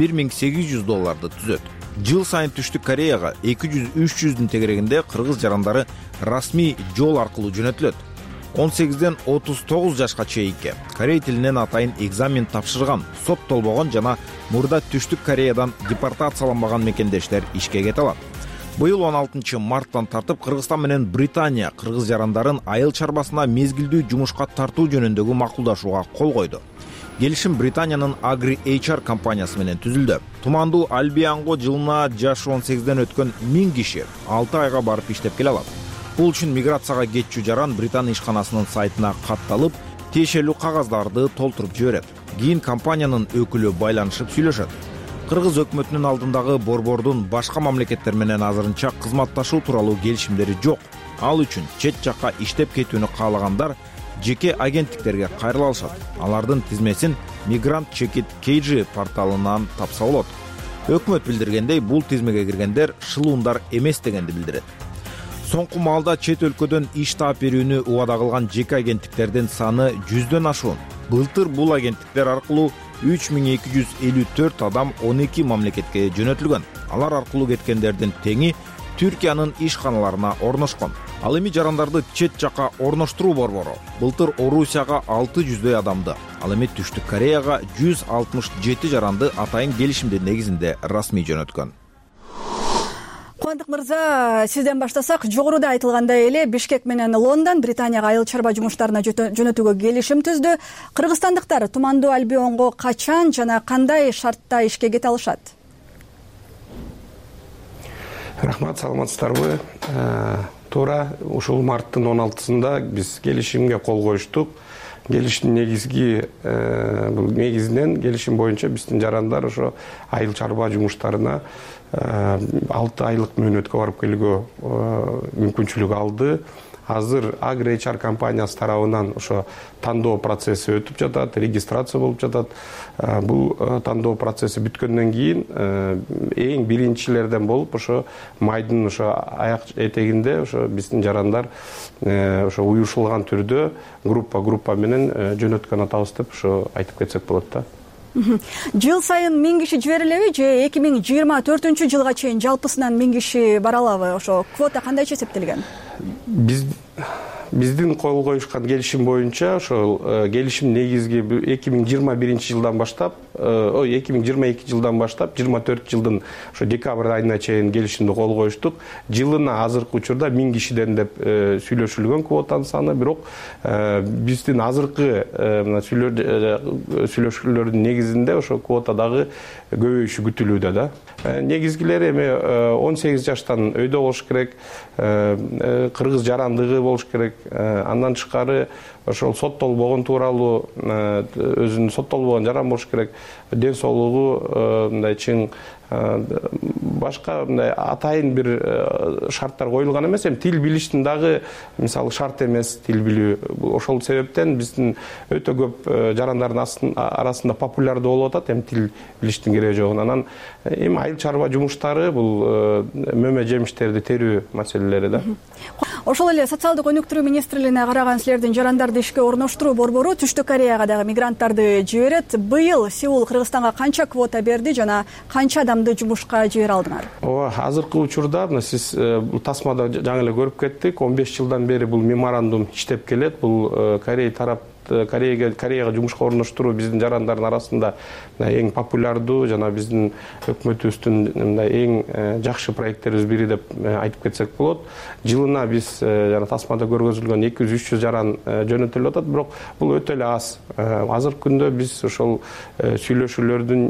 $1,800 түзөт. Жыл сайын Түштүк Кореяга 200-300 тегерегинде кыргыз жарандары расмий жол аркылуу жөнөтүлөт. 18ден 39 жашка чейинки корей тилинен атайын экзамен тапшырган, соттолбогон жана мурда Түштүк Кореядан депортацияланбаган мекендештер ишке кете алат. Быйыл 16 марттан тартып Кыргызстан менен Британия кыргыз жарандарын айыл чарбасына мезгилдүү жумушка тартуу жөнүндөгү макулдашууга кол койду. Келишим Британиянын Agri HR компаниясы менен түзүлдү. Тумандуу Альбианго жылына жашы 18ден өткөн 1000 киши 6 айга барып иштеп келе алат. Бул үчүн миграцияга кетчү жаран Британ ишканасынын сайтына катталып, тиешелүү кагаздарды толтуруп жиберет. Кийин компаниянын өкүлү байланышып сүйлөшөт. Кыргыз өкмөтүнүн алдындагы борбордун башка мамлекеттер менен азырынча кызматташуу тууралуу келишимдери жок. Ал үчүн чет жакка иштеп кетүүнү каалагандар жеке агенттиктерге кайрыла алышат. Алардын тизмесин Migrant Check It KG порталынан тапса болот. Өкмөт билдиргендей, бул тизмеге киргендер шылуундар эмес дегенди билдирет. Соңку маалда чет өлкөдөн иш таап берүүнү убада кылган жеке агенттиктердин саны 100дөн ашуун. Былтыр бул агенттиктер аркылуу 3254 адам 12 мамлекетке жөнөтүлгөн. Алар аркылуу кеткендердин теңи Түркиянын ишканаларына орношкон. Ал эми жарандарды чет жакка орноштуруу борбору былтыр Орусияга 600дөй адамды, ал эми Түштүк Кореяга 167 жаранды атайын келишимдин негизинде расмий жөнөткөн. Кубандык мырза, сизден баштасак, жогоруда айтылгандай эле Бишкек менен Лондон Британияга айыл чарба жумуштарына жөнөтүүгө келишим түздү. Кыргызстандыктар Тумандуу Альбионго качан жана кандай шартта ишке кете алышат? Рахмат, саламатсыздарбы? Туура ушул марттын 16-сында биз келишимге кол коюштук. Келиштин негизинен келишим боюнча биздин жарандар ошо айыл чарба жумуштарына 6 айлык мөөнөткө барып келүүгө мүмкүнчүлүк алды. Азыр Agri HR компаниясы тарабынан ошо тандоо процесси өтүп жатат, регистрация болуп жатат. Бул тандоо процесси бүткөндөн кийин эң биринчилерден болуп ошо майдын ошо аяк этегинде ошо биздин жарандар ошо уюшулган түрдө группа менен жөнөткөн атабыз деп ошо айтып кетсек болот да. Жыл сайын 1000 киши жиберилеби же 2024-жылга чейин жалпысынан 1000 киши бара алабы? Ошо квота кандайча эсептелген? Биздин кол коюшкан келишим боюнча ошол келишим негизги 2021-жылдан баштап, 2022 жылдан баштап 24 жылдын ошо декабрь айына чейин келишимди кол коюштук. Жылына азыркы учурда 1000 кишиден деп сүйлөшүлгөн квотанын саны, бирок биздин азыркы сүйлөшүүлөрдүн негизинде ошо квота дагы көбөйүшү күтүлүүдө да. Негизгилери эми 18 жаштан өйдө болуш керек, кыргыз жарандыгы болуш керек. Андан тышкары ошол соттолбогон тууралуу өзүнүн соттолбогон жаран болуш керек, ден соолугу мындай чың башка мындай атайын бир шарттар коюлган эмес. Эми тил билиштин дагы мисалы шарт эмес тил билүү. Ошол себептен биздин өтө көп жарандардын арасында популярдуу болуп атат эми тил билиштин кереги жок. Анан эми айыл чарба жумуштары бул мөмө жемиштерди терүү маселелери да. Ошол эле социалдык өнүктүрүү министрлигине караган силердин жарандарды ишке орноштуруу борбору Түштүк Кореяга дагы мигранттарды жиберет. Быйыл Сеул Кыргызстанга канча квота берди жана канча адамды жумушка жибере алдыңар? Ооба, азыркы учурда мына сиз бул тасмада жаңы эле көрүп кеттик. 15 жылдан бери бул меморандум иштеп келет. Бул Корея тарап Кореяга жумушка орноштуруу биздин жарандардын арасында эң популярдуу жана биздин өкмөтүбүздүн мындай эң жакшы проекттерибиздин бири деп айтып кетсек болот. Жылына биз жана тасмада көргөзүлгөн 200-300 жаран жөнөтүлүп атат, бирок бул өтө эле аз. Азыркы күндө биз ошол сүйлөшүүлөрдүн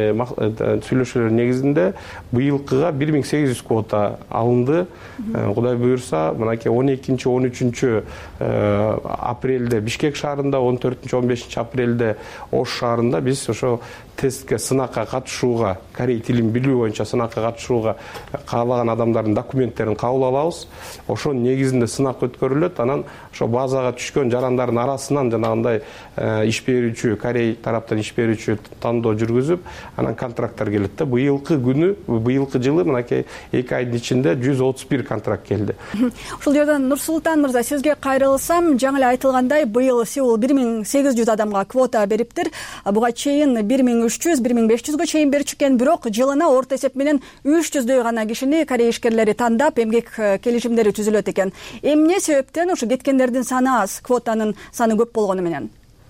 негизинде быйылкыга 1800 квота алынды. Кудай буюрса, мынакей 12-13 апрелде Бишкек шаарында, 14-15 апрелде Ош шаарында биз ошо тестке, сынакка катышууга, корей тилин билүү боюнча сынакка катышууга каалаган адамдардын документтерин кабыл алабыз. Ошонун негизинде сынак өткөрүлөт. Анан ошо базага түшкөн жарандардын арасынан жанагындай иш берүүчү, корей тараптан иш берүүчү тандоо жүргүзүп, анан контракттар келет да. Быйылкы жылы мынакей 2 айдын ичинде 131 контракт келди. Ушул жерден Нурсултан мырза, сизге кайрылсам, жаңы эле айтылгандай, быйыл Сеул 1800 адамга квота бериптир. Буга чейин 1300-1500гө чейин берчү экен, бирок жылына орто эсеп менен 300дөй гана кишини корей ишкерлери тандап эмгек келишимдери түзүлөт экен. Эмне себептен ушу кеткендердин саны аз, квотанын саны көп болгону менен?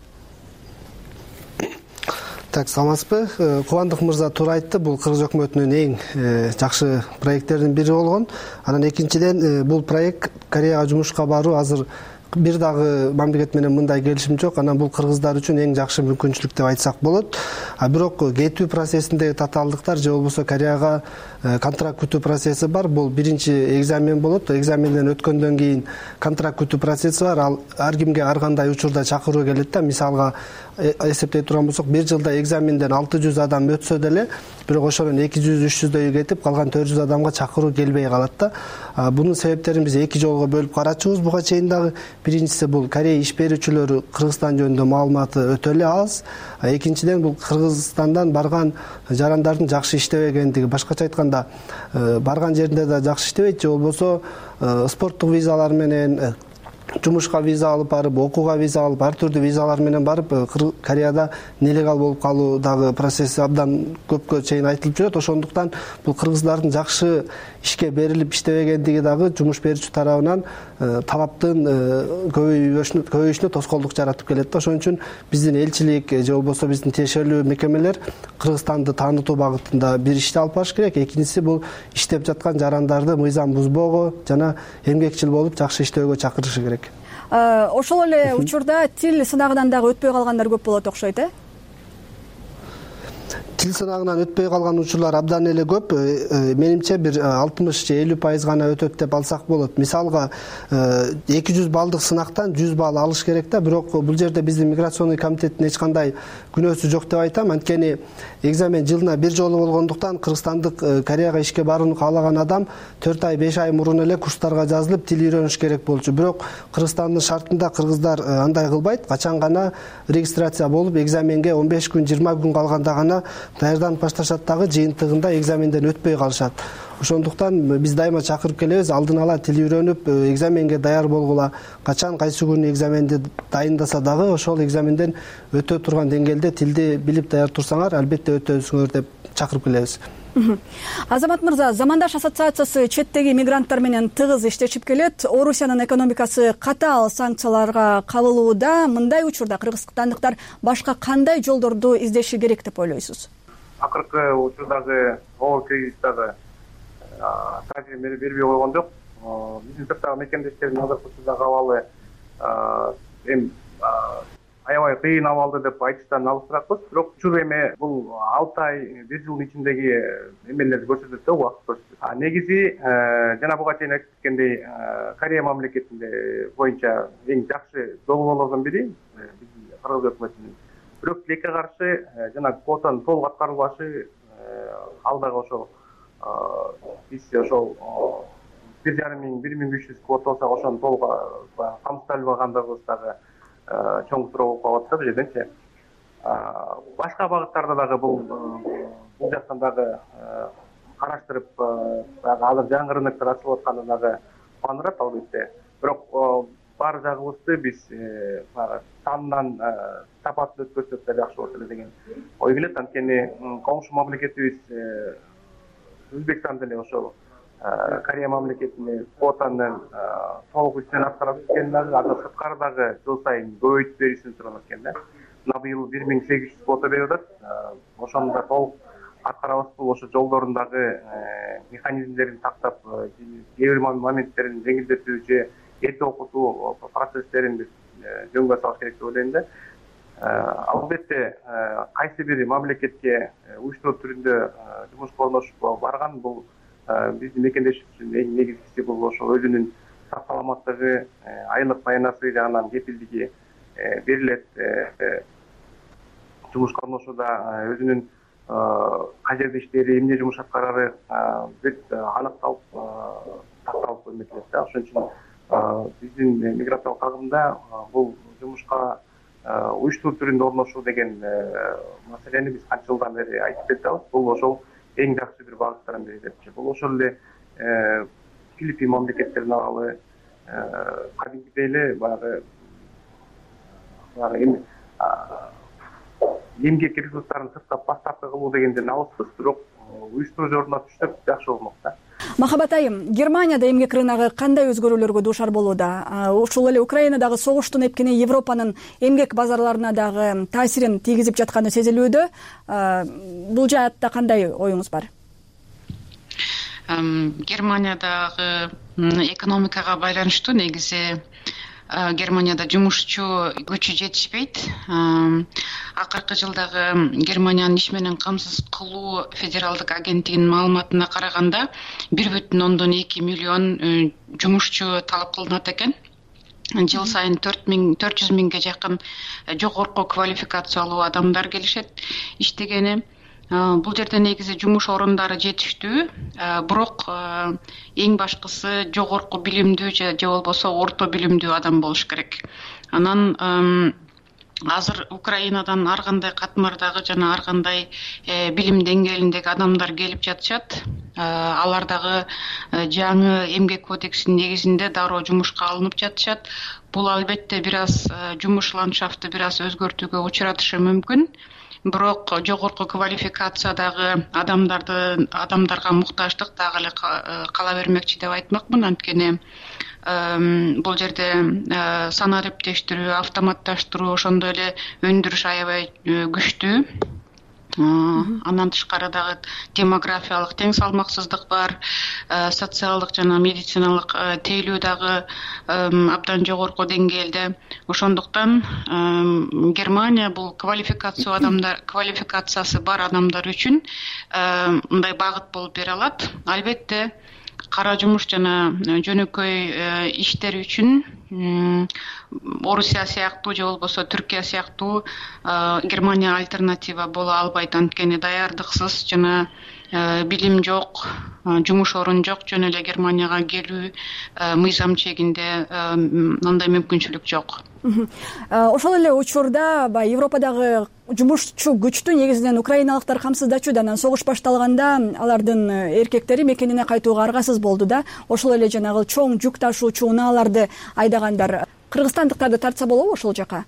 Так, саламатсызбы? Кубандык мырза туура айтты. Бул кыргыз өкмөтүнүн эң жакшы проекттердин бири болгон. Анан экинчиден бул проект Кореяга жумушка баруу азыр бир дагы мамлекет менен мындай келишим жок. Анан бул кыргыздар үчүн эң жакшы мүмкүнчүлүк деп айтсак болот. Бирок кетүү процессиндеги татаалдыктар же болбосо Кореяга контракт күтүү процесси бар. Бул биринчи экзамен болот. Экзаменден өткөндөн кийин контракт күтүү процесси бар. Ал ар кимге ар кандай учурда чакыруу келет да. Мисалга эсептей турган болсок, бир жылда экзаменден 600 адам өтсө деле, бирок ошонун 200-300дөйү кетип, калган 400 адамга чакыруу келбей калат да. Бунун себептерин биз 2 жолго бөлүп карачубуз. Буга чейин дагы биринчиси бул Корея иш берүүчүлөрү Кыргызстан жөнүндө маалыматы өтө эле аз. Экинчиден бул Кыргызстандан барган жарандардын жакшы иштебегендиги, башкача айтканда барган жеринде да жакшы иштебейт, же болбосо спорттук визалар менен, жумушка виза алып барып, окууга виза алып, ар түрдүү визалар менен барып Кореяда нелегал болуп калуу дагы процесси абдан көпкө чейин айтылып жүрөт. Ошондуктан бул кыргыздардын жакшы ишке берилип иштебегендиги дагы жумуш берүүчү тарабынан талаптын көбөйүшүнө тоскоолдук жаратып келет да. Ошон үчүн биздин элчилик же болбосо биздин тиешелүү мекемелер Кыргызстанды таанытуу багытында бир ишти алып барыш керек. Экинчиси бул иштеп жаткан жарандарды мыйзам бузбоого жана эмгекчил болуп жакшы иштөөгө чакырышы керек. Ошол эле учурда тил сынагынан дагы өтпөй калгандар көп болот окшойт, Тил сынагынан өтпөй калган учурлар абдан эле көп. Менимче бир 60 же 50% гана өтөт деп алсак болот. Мисалга 200 баллдык сынактан 100 балл алыш керек да, бирок бул жерде биздин миграционный комитеттин эч кандай күнөөсү жок деп айтам. Анткени экзамен жылына бир жолу болгондуктан кыргызстандык Кореяга ишке барууну каалаган адам 4 ай 5 ай мурун эле курстарга жазылып тил үйрөнүш керек болчу. Бирок Кыргызстандын шартында кыргыздар андай кылбайт. Качан гана регистрация болуп экзаменге 15 күн 20 күн калганда гана даярданып башташат дагы, жыйынтыгында экзаменден өтпөй калышат. Ошондуктан биз дайыма чакырып келебиз, алдын ала тил үйрөнүп экзаменге даяр болгула. Качан кайсы күнү экзаменди дайындаса дагы ошол экзаменден өтө турган деңгээлде тилди билип даяр турсаңар, албетте өтөсүңөр деп чакырып келебиз. Азамат мырза, Замандаш ассоциациясы четтеги мигранттар менен тыгыз иштешип келет. Орусиянын экономикасы катаал санкцияларга кабылууда. Мындай учурда кыргызстандыктар башка кандай жолдорду издеши керек деп ойлойсуз? Акыркы учурдагы оор кризис дагы тажрыйба бербей койгон жок. Биздин сырттагы мекемдештердин азыркы учурдагы абалы эми аябай кыйын абалда деп айтыштан алысыраакпыз. Бирок учур эме бул 6 ай 1 жылдын ичиндеги эмелерди көрсөтөт да, убакыт көрсөтөт. Негизи жана буга чейин айтып кеткендей Корея мамлекетинде боюнча эң жакшы долбоорлордун бири биздин кыргыз өкмөтүнүн. Бирок тилекке каршы жана квотанын толук аткарылбашы ал дагы ошол биз ошол 1,500 квота болсо ошону толук камсыздай албагандыгыбыз дагы чоң суроо болуп калат да бул жерденчи. Башка багыттарда дагы бул жактан дагы караштырып дагы азыр жаңы рыноктор ачылып атканы дагы кубандырат албетте. Бирок бар жагыбызды биз санынан сапатын өткөрсөк да жакшы болот эле деген ой келет. Анткени коңшу мамлекетибиз Өзбекстан деле ошол Корея мамлекетине квотаны толук үстүнөн аткарып кеткен, азыр сырткары дагы жыл сайын көбөйтүп беришин суранат экен да. Мына быйыл 1800 квота берип атат. Ошону да толук аткарабыз. Бул ошо жолдорундагы механизмдерин тактап, кээ бир моменттерин жеңилдетүү же эрте окутуу процесстерин биз жөнгө салыш керек деп ойлойм да. Албетте кайсы бир мамлекетке уюштуруу түрүндө жумушка орношуп барган бул биздин мекендешибиз үчүн эң негизгиси бул ошол өзүнүн сак саламаттыгы, айлык маянасы жагынан кепилдиги берилет. Жумушка орношууда өзүнүн кай жерде иштери, эмне жумуш аткарары аныкталып такталып коймотулат да. Ошон үчүн биздин миграциялык агымда бул жумушка уюштуруу түрүндө орношуу деген маселени биз канча жылдан бери айтып келатабыз. Бул ошол эң жакшы бир багыттардын бири депчи. Бул ошол эле Филиппин мамлекеттерин алалы, кадимгидей эле баягы эмгек ресурстарын сыртка поставка кылуу дегенден алыспыз, бирок уюштуруу жолуна түшсөк жакшы болмок да. Махабат айым, Германияда эмгек рыногу кандай өзгөрүүлөргө дуушар болууда? Ушул эле Украинадагы согуштун эпкени Европанын эмгек базарларына дагы таасирин тийгизип жатканы сезилүүдө. Бул жаатта кандай оюңуз бар? Германиядагы экономикага байланыштуу негизи Германияда жумушчу көчү жетишпейт. Акыркы жылдагы Германиянын иш менен камсыз кылуу федералдык агенттигинин маалыматына караганда 1,2 миллион жумушчу талап кылынат экен. Жыл сайын 400 миңге жакын жогорку квалификациялуу адамдар келишет иштегени. Бул жерде негизи жумуш орундары жетиштүү, бирок эң башкысы жогорку билимдүү же болбосо орто билимдүү адам болуш керек. Анан азыр Украинадан ар кандай катмардагы жана ар кандай билим деңгээлиндеги адамдар келип жатышат. Алар дагы жаңы эмгек кодексинин негизинде дароо жумушка алынып жатышат. Бул албетте бир аз жумуш ландшафты бир аз өзгөртүүгө учуратышы мүмкүн. Бирок жогорку квалификациядагы адамдарга муктаждык дагы эле кала бермекчи деп айтмакмын. Анткени бул жерде санариптештирүү, автоматташтыруу, ошондой эле өндүрүш аябай күчтүү. Андан тышкары дагы демографиялык тең салмаксыздык бар, социалдык жана медициналык тейлөө дагы абдан жогорку деңгээлде. Ошондуктан Германия бул квалификациясы бар адамдар үчүн мындай багыт болуп бере алат. Албетте кара жумуш жана жөнөкөй иштер үчүн Орусия сыяктуу же болбосо Түркия сыяктуу Германия альтернатива боло албайт. Анткени даярдыксыз жана билим жок, жумуш орун жок жөн эле Германияга келүү мыйзам чегинде андай мүмкүнчүлүк жок. Ошол эле учурда Европадагы жумушчу күчтү негизинен украиналыктар камсыздачу, анан согуш башталганда алардын эркектери мекенине кайтууга аргасыз болду да. Ошол эле жанагы чоң жүк ташуучу унааларды айдагандар. Кыргызстандыктарды тартса болобу ошол жака?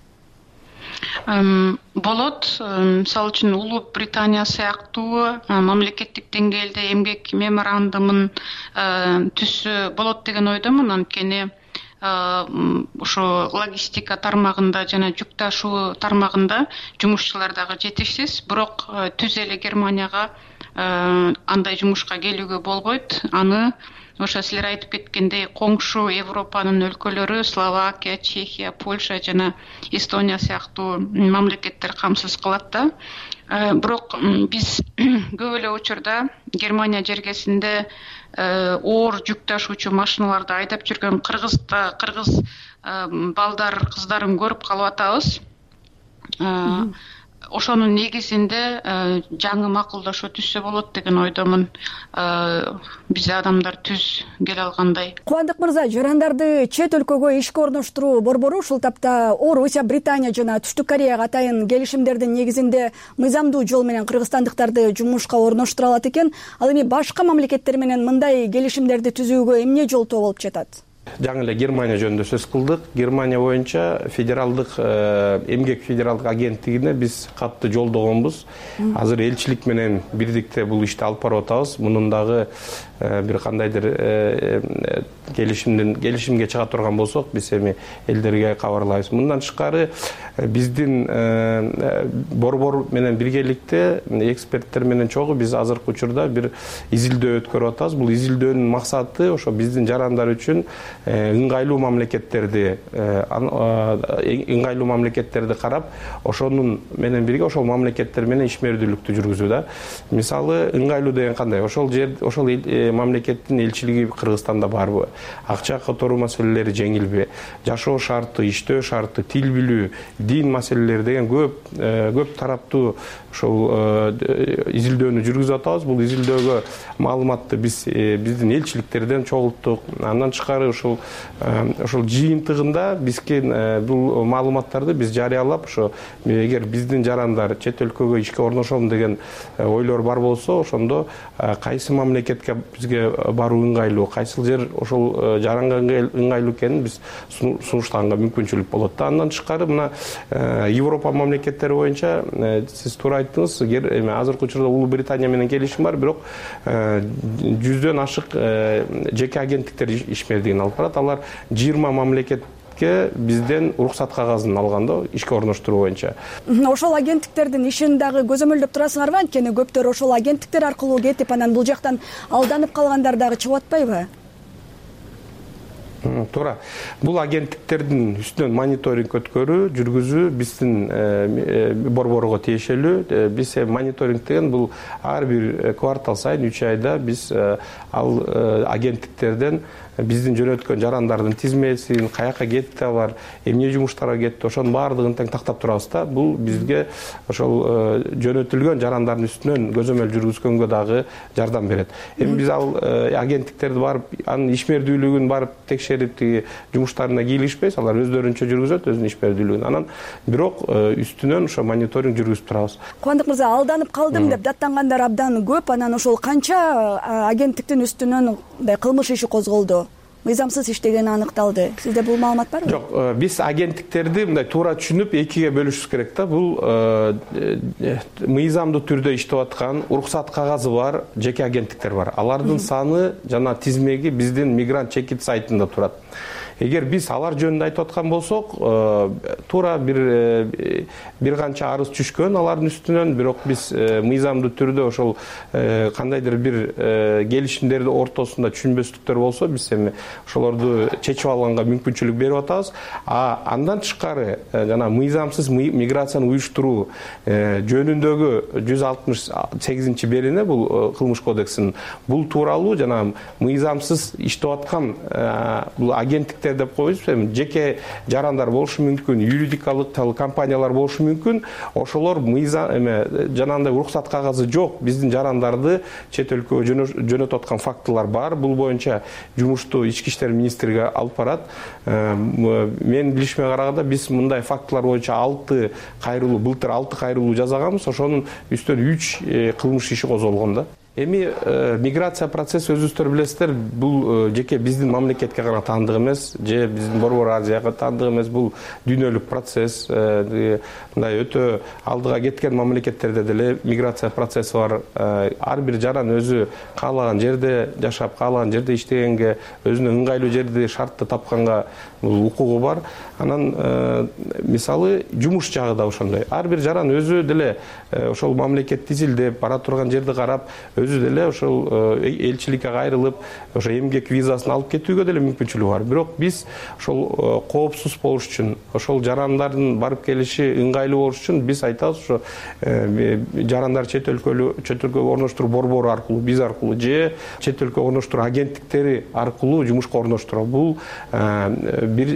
Болот. Мисалы үчүн Улуу Британия сыяктуу мамлекеттик деңгээлде эмгек меморандумун түзсө болот деген ойдомун. Анткени ошо логистика тармагында жана жүк ташуу тармагында жумушчулар дагы жетишсиз. Бирок түз эле Германияга андай жумушка келүүгө болбойт. Аны ошо силер айтып кеткендей коңшу Европанын өлкөлөрү Словакия, Чехия, Польша жана Эстония сыяктуу мамлекеттер камсыз кылат да. Бирок биз көп эле учурда Германия жергесинде оор жүк ташуучу машиналарды айдап жүргөн кыргыз балдар, кыздарын көрүп калып атабыз. Ошонун негизинде жаңы макулдашуу түзсө болот деген ойдомун. Биз адамдар түз келе алгандай. Кубандык мырза, жарандарды чет өлкөгө ишке орноштуруу борбору ушул тапта Орусия, Британия жана Түштүк Кореяга атайын келишимдердин негизинде мыйзамдуу жол менен кыргызстандыктарды жумушка орноштура алат экен. Ал эми башка мамлекеттер менен мындай келишимдерди түзүүгө эмне жолтоо болуп жатат? Жаңы эле Германия жөнүндө сөз кылдык. Германия боюнча федералдык эмгек федералдык агенттигине биз катты жолдогонбуз. Азыр элчилик менен бирдикте бул ишти алып барып атабыз. Мунун дагы бир кандайдыр келишимге чыга турган болсок, биз эми элдерге кабарлайбыз. Мындан тышкары биздин борбор менен биргеликте эксперттер менен чогуу биз азыркы учурда бир изилдөө өткөрүп атабыз. Бул изилдөөнүн максаты ошо биздин жарандар үчүн ыңгайлуу мамлекеттерди карап, ошонун менен бирге ошол мамлекеттер менен ишмердүүлүктү жүргүзүү да. Мисалы, ыңгайлуу деген кандай? Ошол мамлекеттин элчилиги Кыргызстанда барбы? Акча которуу маселелери жеңилби? Жашоо шарты, иштөө шарты, тил билүү, дин маселелери деген көп тараптуу ошол изилдөөнү жүргүзүп атабыз. Бул изилдөөгө маалыматты биздин элчиликтерден чогулттук. Андан тышкары ошол жыйынтыгында бизге бул маалыматтарды биз жарыялап, ошо эгер биздин жарандар чет өлкөгө ишке орношом деген ойлор бар болсо, ошондо кайсы мамлекетке бизге баруу ыңгайлуу, кайсыл жер ошол жаранга ыңгайлуу экенин биз сунуштаганга мүмкүнчүлүк болот да. Андан тышкары мына Европа мамлекеттери боюнча сиз туура айттыңыз, азыркы учурда Улуу Британия менен келишим бар, бирок 100дөн ашык жеке агенттиктер ишмердигин алып барат. Алар 20 мамлекетке бизден уруксат кагазын алган да, ишке орноштуруу боюнча. Ошол агенттиктердин ишин дагы көзөмөлдөп турасыңарбы? Анткени көптөр ошол агенттиктер аркылуу кетип, анан бул жактан алданып калгандар дагы чыгып атпайбы? Туура. Бул агенттиктердин үстүнөн мониторинг жүргүзүү биздин борборго тиешелүү. Биз мониторинг деген бул ар бир квартал сайын 3 айда биз ал агенттиктерден биздин жөнөткөн жарандардын тизмесин, каяка кетти алар, эмне жумуштарга кетти, ошонун баардыгын тең тактап турабыз да. Бул бизге ошол жөнөтүлгөн жарандардын үстүнөн көзөмөл жүргүзгөнгө дагы жардам берет. Эми биз ал агенттиктерди барып, анын ишмердүүлүгүн барып текшерип, жумуштарына кийлишпейбиз, алар өздөрүнчө жүргүзөт өзүнүн ишмердүүлүгүн. Анан бирок үстүнөн ошо мониторинг жүргүзүп турабыз. Кубандык мырза, алданып калдым деп даттангандар абдан көп. Анан ошол канча агенттиктин үстүнөн мындай кылмыш иши козголду? Мыйзамсыз иштегени аныкталды. Сизде бул маалымат барбы? Жок, биз агенттиктерди мындай туура түшүнүп экиге бөлүшүбүз керек да. Бул мыйзамдуу түрдө иштеп аткан, уруксат кагазы бар жеке агенттиктер бар. Алардын саны жана тизмеги биздин мигрант чекит сайтында турат. Эгер биз алар жөнүндө айтып аткан болсок, туура бир канча арыз түшкөн алардын үстүнөн, бирок биз мыйзамдуу түрдө ошол кандайдыр бир келишимдердин ортосунда түшүнбөстүктөр болсо, биз эми ошолорду чечип алганга мүмкүнчүлүк берип атабыз. Андан тышкары жана мыйзамсыз миграцияны уюштуруу жөнүндөгү 168 берене бул кылмыш кодексинин, бул тууралуу жана мыйзамсыз иштеп аткан бул агенттиктер деп коебуз, жеке жарандар болушу мүмкүн, юридикалык компаниялар болушу мүмкүн. Ошолор жанагындай уруксат кагазы жок биздин жарандарды чет өлкөгө жөнөтүп аткан фактылар бар. Бул боюнча жумушту ички иштер министрлиги алып барат. Мен билишиме караганда биз мындай фактылар боюнча 6 кайрылуу, былтыр 6 кайрылуу жасаганбыз. Ошонун үстүнөн 3 кылмыш иши козголгон да. Эми миграция процесси өзүңүздөр билесиздер, бул жеке биздин мамлекетке гана таандык эмес, же биздин борбор Азияга таандык эмес, бул дүйнөлүк процесс. Мындай өтө алдыга кеткен мамлекеттерде деле миграция процесси бар. Ар бир жаран өзү каалаган жерде жашап, каалаган жерде иштегенге, өзүнө ыңгайлуу жерди, шартты тапканга бул укугу бар. Анан мисалы жумуш жагы да ошондой. Ар бир жаран өзү деле ошол мамлекетти изилдеп, бара турган жерди карап, өзү деле ошол элчиликке кайрылып ошо эмгек визасын алып кетүүгө деле мүмкүнчүлүгү бар. Бирок биз ошол коопсуз болуш үчүн, ошол жарандардын барып келиши ыңгайлуу болуш үчүн биз айтабыз, ошо жарандар чет өлкөгө орноштуруу борбору аркылуу, биз аркылуу же чет өлкөгө орноштуруу агенттиктери аркылуу жумушка орноштурат. Бул бир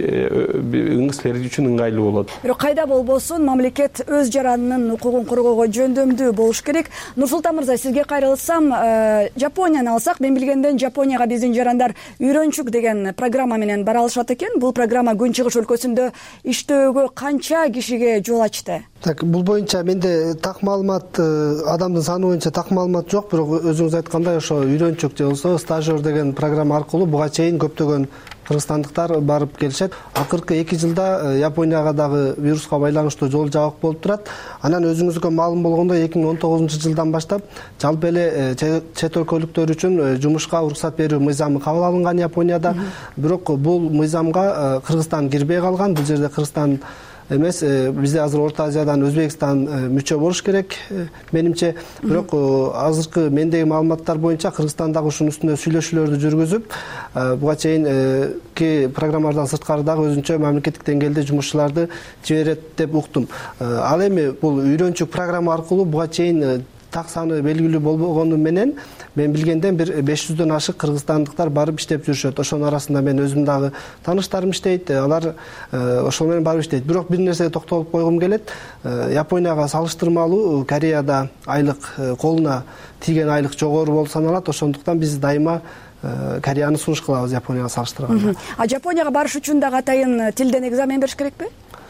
силер үчүн ыңгайлуу болот. Бирок кайда болбосун мамлекет өз жаранынын укугун коргоого жөндөмдүү болуш керек. Нурсултан мырза, сизге кайрылсам, Жапонияны алсак, мен билгенден Жапонияга биздин жарандар үйрөнчүк деген программа менен бара алышат экен. Бул программа Күнчыгыш өлкөсүндө иштөөгө канча кишиге жол ачты? Бул боюнча менде так маалымат, адамдын саны боюнча так маалымат жок, бирок өзүңүз айткандай ошо үйрөнчүк же болбосо стажер деген программа аркылуу буга чейин көптөгөн кыргызстандыктар барып келишет. Акыркы 2 жылда Японияга дагы вируска байланыштуу жол жабык болуп турат. Анан өзүңүзгө маалым болгондой 2019-жылдан баштап жалпы эле чет өлкөлүктөр үчүн жумушка уруксат берүү мыйзамы кабыл алынган Японияда. Бирок бул мыйзамга Кыргызстан кирбей калган. Бул жерде Кыргызстан эмес, бизде азыр Орто Азиядан Өзбекстан мүчө болуш керек менимче. Бирок азыркы мендеги маалыматтар боюнча Кыргызстан дагы ушунун үстүндө сүйлөшүүлөрдү жүргүзүп, буга чейин программалардан сырткары дагы өзүнчө мамлекеттик деңгээлде жумушчуларды жиберет деп уктум. Ал эми бул үйрөнчүк программа аркылуу буга чейин так саны белгилүү болбогону менен мен билгенден бир 500дөн ашык кыргызстандыктар барып иштеп жүрүшөт. Ошонун арасында мен өзүм дагы тааныштарым иштейт, алар ошол менен барып иштейт. Бирок бир нерсеге токтолуп койгум келет. Японияга салыштырмалуу Кореяда айлык, колуна тийген айлык жогору болуп саналат. Ошондуктан биз дайыма Кореяны сунуш кылабыз Японияга салыштырганда. Жапонияга барыш үчүн дагы атайын тилден экзамен бериш керекпи?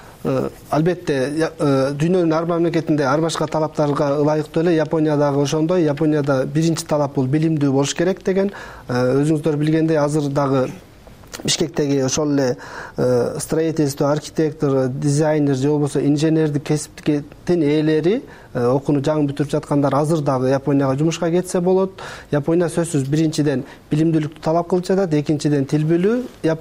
Албетте, дүйнөнүн ар мамлекетинде ар башка талаптарга ылайыктуу эле Япониядагы ошондой. Японияда биринчи талап бул билимдүү болуш керек деген. Өзүңүздөр билгендей, азыр дагы Бишкектеги ошол эле строительство, архитектор, дизайнер же болбосо инженердик кесиптин ээлери окууну жаңы бүтүрүп жаткандар азыр дагы Японияга жумушка кетсе болот. Япония сөзсүз биринчиден билимдүүлүктү талап кылып жатат, экинчиден тил билүү.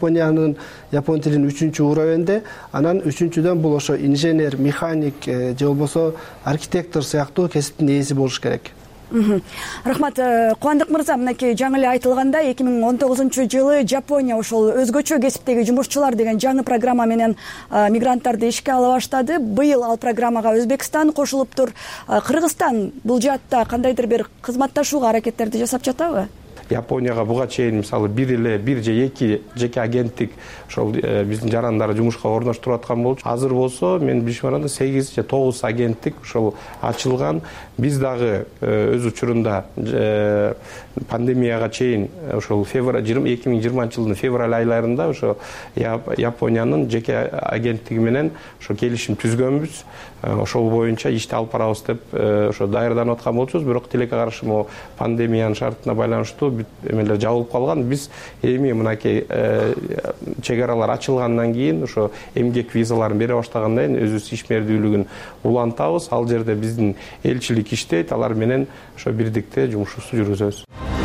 Япон тилинин 3-уровенде, анан 3-дөн бул ошо инженер, механик же болбосо архитектор сыяктуу кесиптин ээси болуш керек. Рахмат, Кубандык мырза, мынакей жаңы эле айтылгандай 2019-жылы Жапония ошол өзгөчө кесиптеги жумушчулар деген жаңы программа менен мигранттарды ишке ала баштады. Быйыл ал программага Өзбекстан кошулуптур. Кыргызстан бул жаатта кандайдыр бир кызматташууга аракеттерди жасап жатабы? Японияга буга чейин мисалы бир же эки жеке агенттик ошол биздин жарандарды жумушка орноштуруп аткан болчу. Азыр болсо мен билишим баранда 8 же 9 агенттик ошол ачылган. Биз дагы өз учурунда пандемияга чейин ошол 2020-жылдын февраль айларында ошо Япониянын жеке агенттиги менен ошо келишим түзгөнбүз. Ошол боюнча ишти алып барабыз деп ошо даярданып аткан болчубуз. Бирок тилекке каршы могу пандемиянын шартына байланыштуу эмелер жабылып калган. Биз эми мынакей чегаралар ачылгандан кийин ошо эмгек визаларын бере баштагандан кийин өзүбүз ишмердүүлүгүн улантабыз. Ал жерде биздин элчилик иштейт, алар менен ошо бирдикте жумушубузду жүргүзөбүз.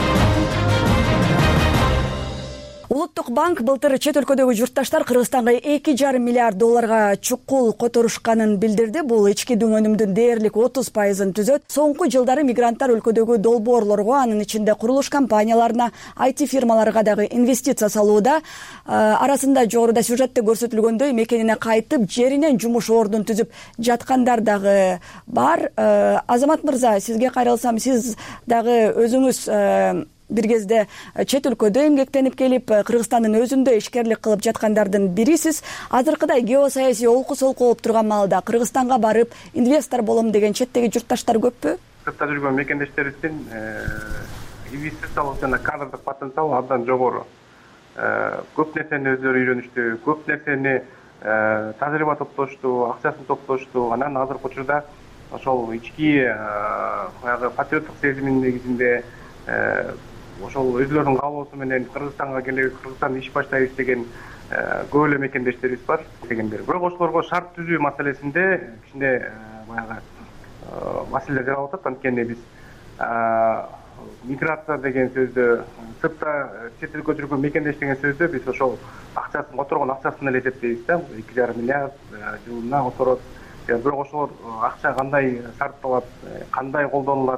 Улуттук банк былтыр чет өлкөдөгү журтташтар Кыргызстанга $2,5 миллиард чукул которушканын билдирди. Бул ички дөңөнүмдүн дээрлик 30%-ын түзөт. Соңку жылдары мигранттар өлкөдөгү долбоорлорго, анын ичинде курулуш компанияларына, IT фирмаларга дагы инвестиция салууда. Арасында жогоруда сюжетте көрсөтүлгөндөй мекенине кайтып, жеринен жумуш ордун түзүп жаткандар дагы бар. Азамат мырза, сизге кайрылсам, сиз дагы өзүңүз бир кезде чет өлкөдө эмгектенип келип, Кыргызстандын өзүндө ишкерлик кылып жаткандардын бирисиз. Азыркыдай геосаясий олку-солку болуп турган маалда Кыргызстанга барып инвестор болом деген четтеги журтташтар көппү? Сыртта жүргөн мекендештерибиздин инвестициялык жана кадрдык потенциалы абдан жогору. Көп нерсени өздөрү үйрөнүштү, көп нерсени тажрыйба топтошту, акчасын топтошту. Анан азыркы учурда ошол ички баягы патриоттук сезимдин негизинде ошол өзлөрүнүн каалоосу менен Кыргызстанга келип, Кыргызстанда иш баштайбыз деген көп эле мекендештерибиз бар дегендер. Бирок ошолорго шарт түзүү маселесинде кичине баягы маселелер жаралып атат. Анткени биз миграция деген сөздү, сыртта чет өлкөдө жүргөн мекендеш деген сөздү биз ошол акчасын, которгон акчасын эле эсептейбиз да. $2,5 миллиард жылына которот. Бирок ошолор акча кандай сарпталат, кандай колдонулат,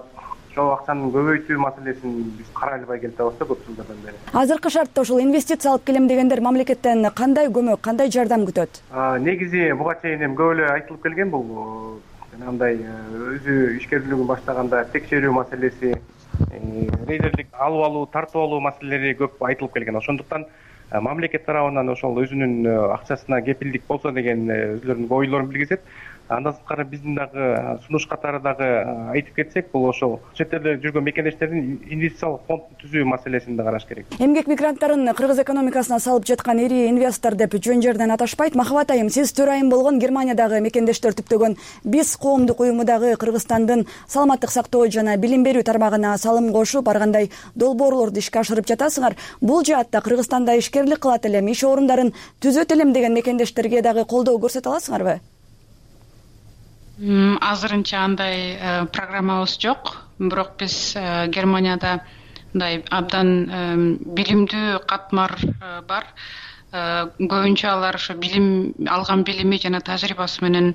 ошол акчаны көбөйтүү маселесин биз карай албай келатабыз да көп жылдардан бери. Азыркы шартта ушул инвестиция алып келем дегендер мамлекеттен кандай көмөк, кандай жардам күтөт? Негизи буга чейин эми көп эле айтылып келген, бул жанагындай өзү ишкерлигин баштаганда текшерүү маселеси, рейдерлик алуу, тартып алуу маселелери көп айтылып келген. Ошондуктан мамлекет тарабынан ошол өзүнүн акчасына кепилдик болсо деген өзлөрүнүн ойлорун билгизет. Андан сырткары биздин дагы сунуш катары дагы айтып кетсек, бул ошол чет элде жүргөн мекендештердин инвестициялык фонд түзүү маселесин да караш керек. Эмгек мигранттарын кыргыз экономикасына салып жаткан ири инвестор деп жөн жерден аташпайт. Махабат айым, сиз төрайым болгон Германиядагы мекендештер түптөгөн биз коомдук уюму дагы Кыргызстандын саламаттык сактоо жана билим берүү тармагына салым кошуп, ар кандай долбоорлорду ишке ашырып жатасыңар. Бул жаатта Кыргызстанда ишкерлик кылат элем, иш орундарын түзөт элем деген мекендештерге дагы колдоо көрсөтө аласыңарбы? Азырынча андай программабыз жок. Бирок биз Германияда мындай абдан билимдүү катмар бар. Көбүнчө алар ошо билим алган билими жана тажрыйбасы менен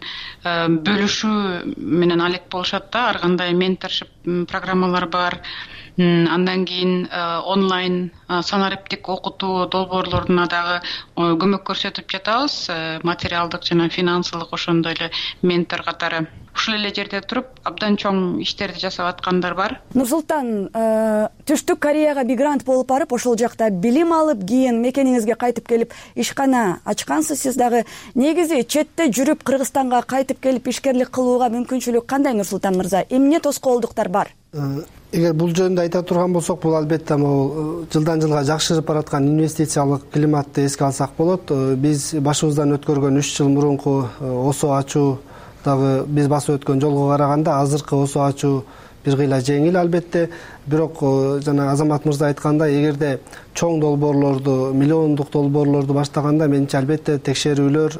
бөлүшүү менен алек болушат да. Ар кандай менторшип программалар бар. Андан кийин онлайн санариптик окутуу долбоорлоруна дагы көмөк көрсөтүп жатабыз. Материалдык жана финансылык ошондой эле ментор катары. Ушул эле жерде туруп абдан чоң иштерди жасап аткандар бар. Нурсултан, Түштүк Кореяга мигрант болуп барып, ошол жакта билим алып, кийин мекениңизге кайтып келип ишкана ачкансыз. Сиз дагы негизи четте жүрүп Кыргызстанга кайтып келип ишкерлик кылууга мүмкүнчүлүк кандай, Нурсултан мырза? Эмне тоскоолдуктар бар? Эгер бул жөнүндө айта турган болсок, бул албетте могу жылдан жылга жакшырып бараткан инвестициялык климатты эске алсак болот. Биз башыбыздан өткөргөн 3 жыл мурунку ОСО ачуу дагы биз басып өткөн жолго караганда азыркы ОСО ачуу бир кыйла жеңил албетте. Бирок жана Азамат мырза айткандай, эгерде чоң долбоорлорду, миллиондук долбоорлорду баштаганда менимче албетте текшерүүлөр,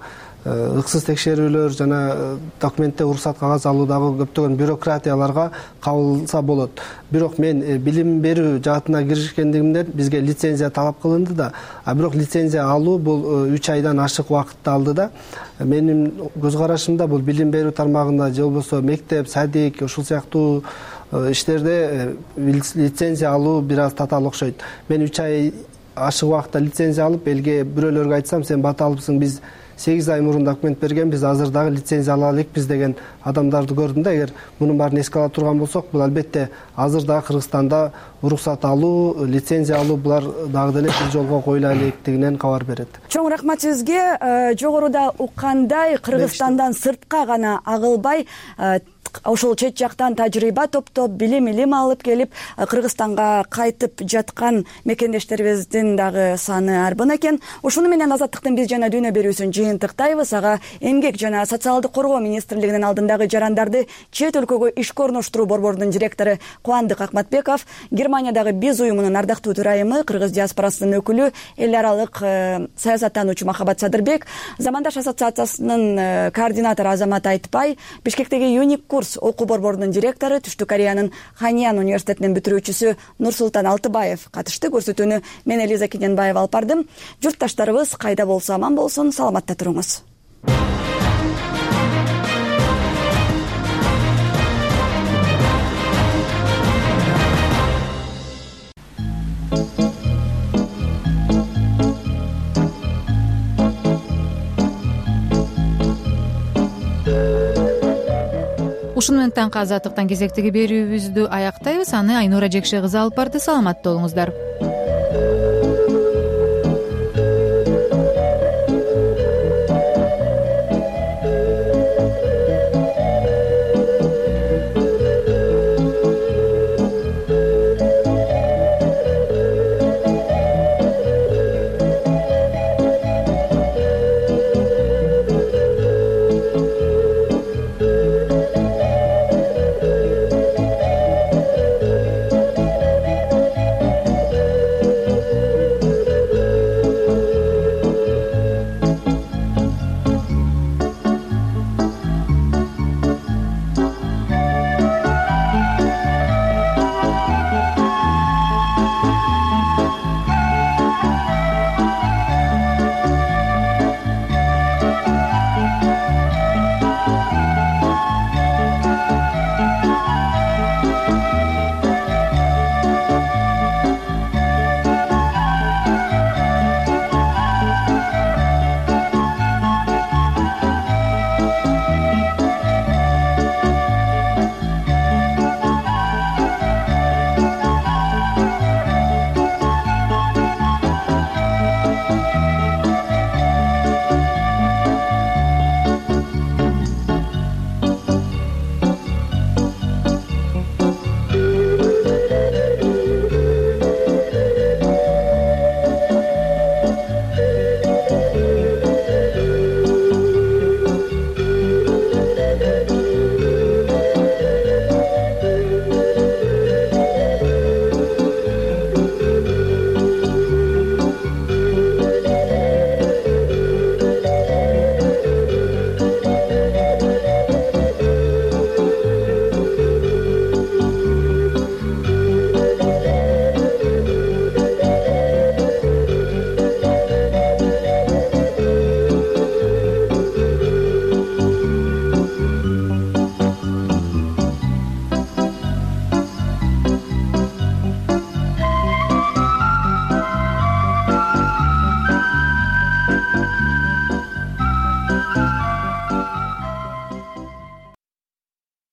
ыксыз текшерүүлөр жана документте уруксат кагаз алуудагы көптөгөн бюрократияларга кабылса болот. Бирок мен билим берүү жаатына киришкендигимден бизге лицензия талап кылынды да, бирок лицензия алуу бул 3 айдан ашык убакытты алды да. Менин көз карашымда бул билим берүү тармагында же болбосо мектеп, садик, ушул сыяктуу иштерде лицензия алуу бир аз татаал окшойт. Мен 3 ай ашык убакытта лицензия алып, элге бирөөлөргө айтсам, сен бата алыпсың, биз 8 ай мурун документ берgenбиз, азыр дагы лицензия ала элекпиз деген адамдарды көрдүм да. Эгер мунун баарын эске ала турган болсок, бул албетте азыр дагы Кыргызстанда уруксат алуу, лицензия алуу булар дагы деле бир жолго коюла электигинен кабар берет. Чоң рахмат сизге. Жогоруда уккандай Кыргызстандан сыртка гана агылбай, ошол чет жактан тажрыйба топтоп, билим алып келип, Кыргызстанга кайтып жаткан мекендештерибиздин дагы саны арбын экен. Ушуну менен Азаттыктын биз жана дүйнө берүүсүн жыйынтыктайбыз. Ага Эмгек жана социалдык коргоо министрлигинин алдындагы жарандарды чет өлкөгө ишке орноштуруу борборунун директору Кубандык Акматбеков, Германиядагы биз уюмунун ардактуу төрайымы, кыргыз диаспорасынын өкүлү, эл аралык саясаттануучу Махабат Садырбек, Замандаш ассоциациясынын координатору Азамат Айтбай, Бишкектеги Юник курс окуу борборунун директору, Түштүк Кореянын Ханьян университетинин бүтүрүүчүсү Нурсултан Алтыбаев катышты. Көрсөтүүнү мен Элиза Кененбаева алып бардым. Журтташтарыбыз кайда болсо аман болсун, саламатта туруңуз. Ушуну менен таңкы Азаттыктан кезектеги берүүбүздү аяктайбыз. Аны Айнура Жекше кызы алып барды. Саламатта болуңуздар.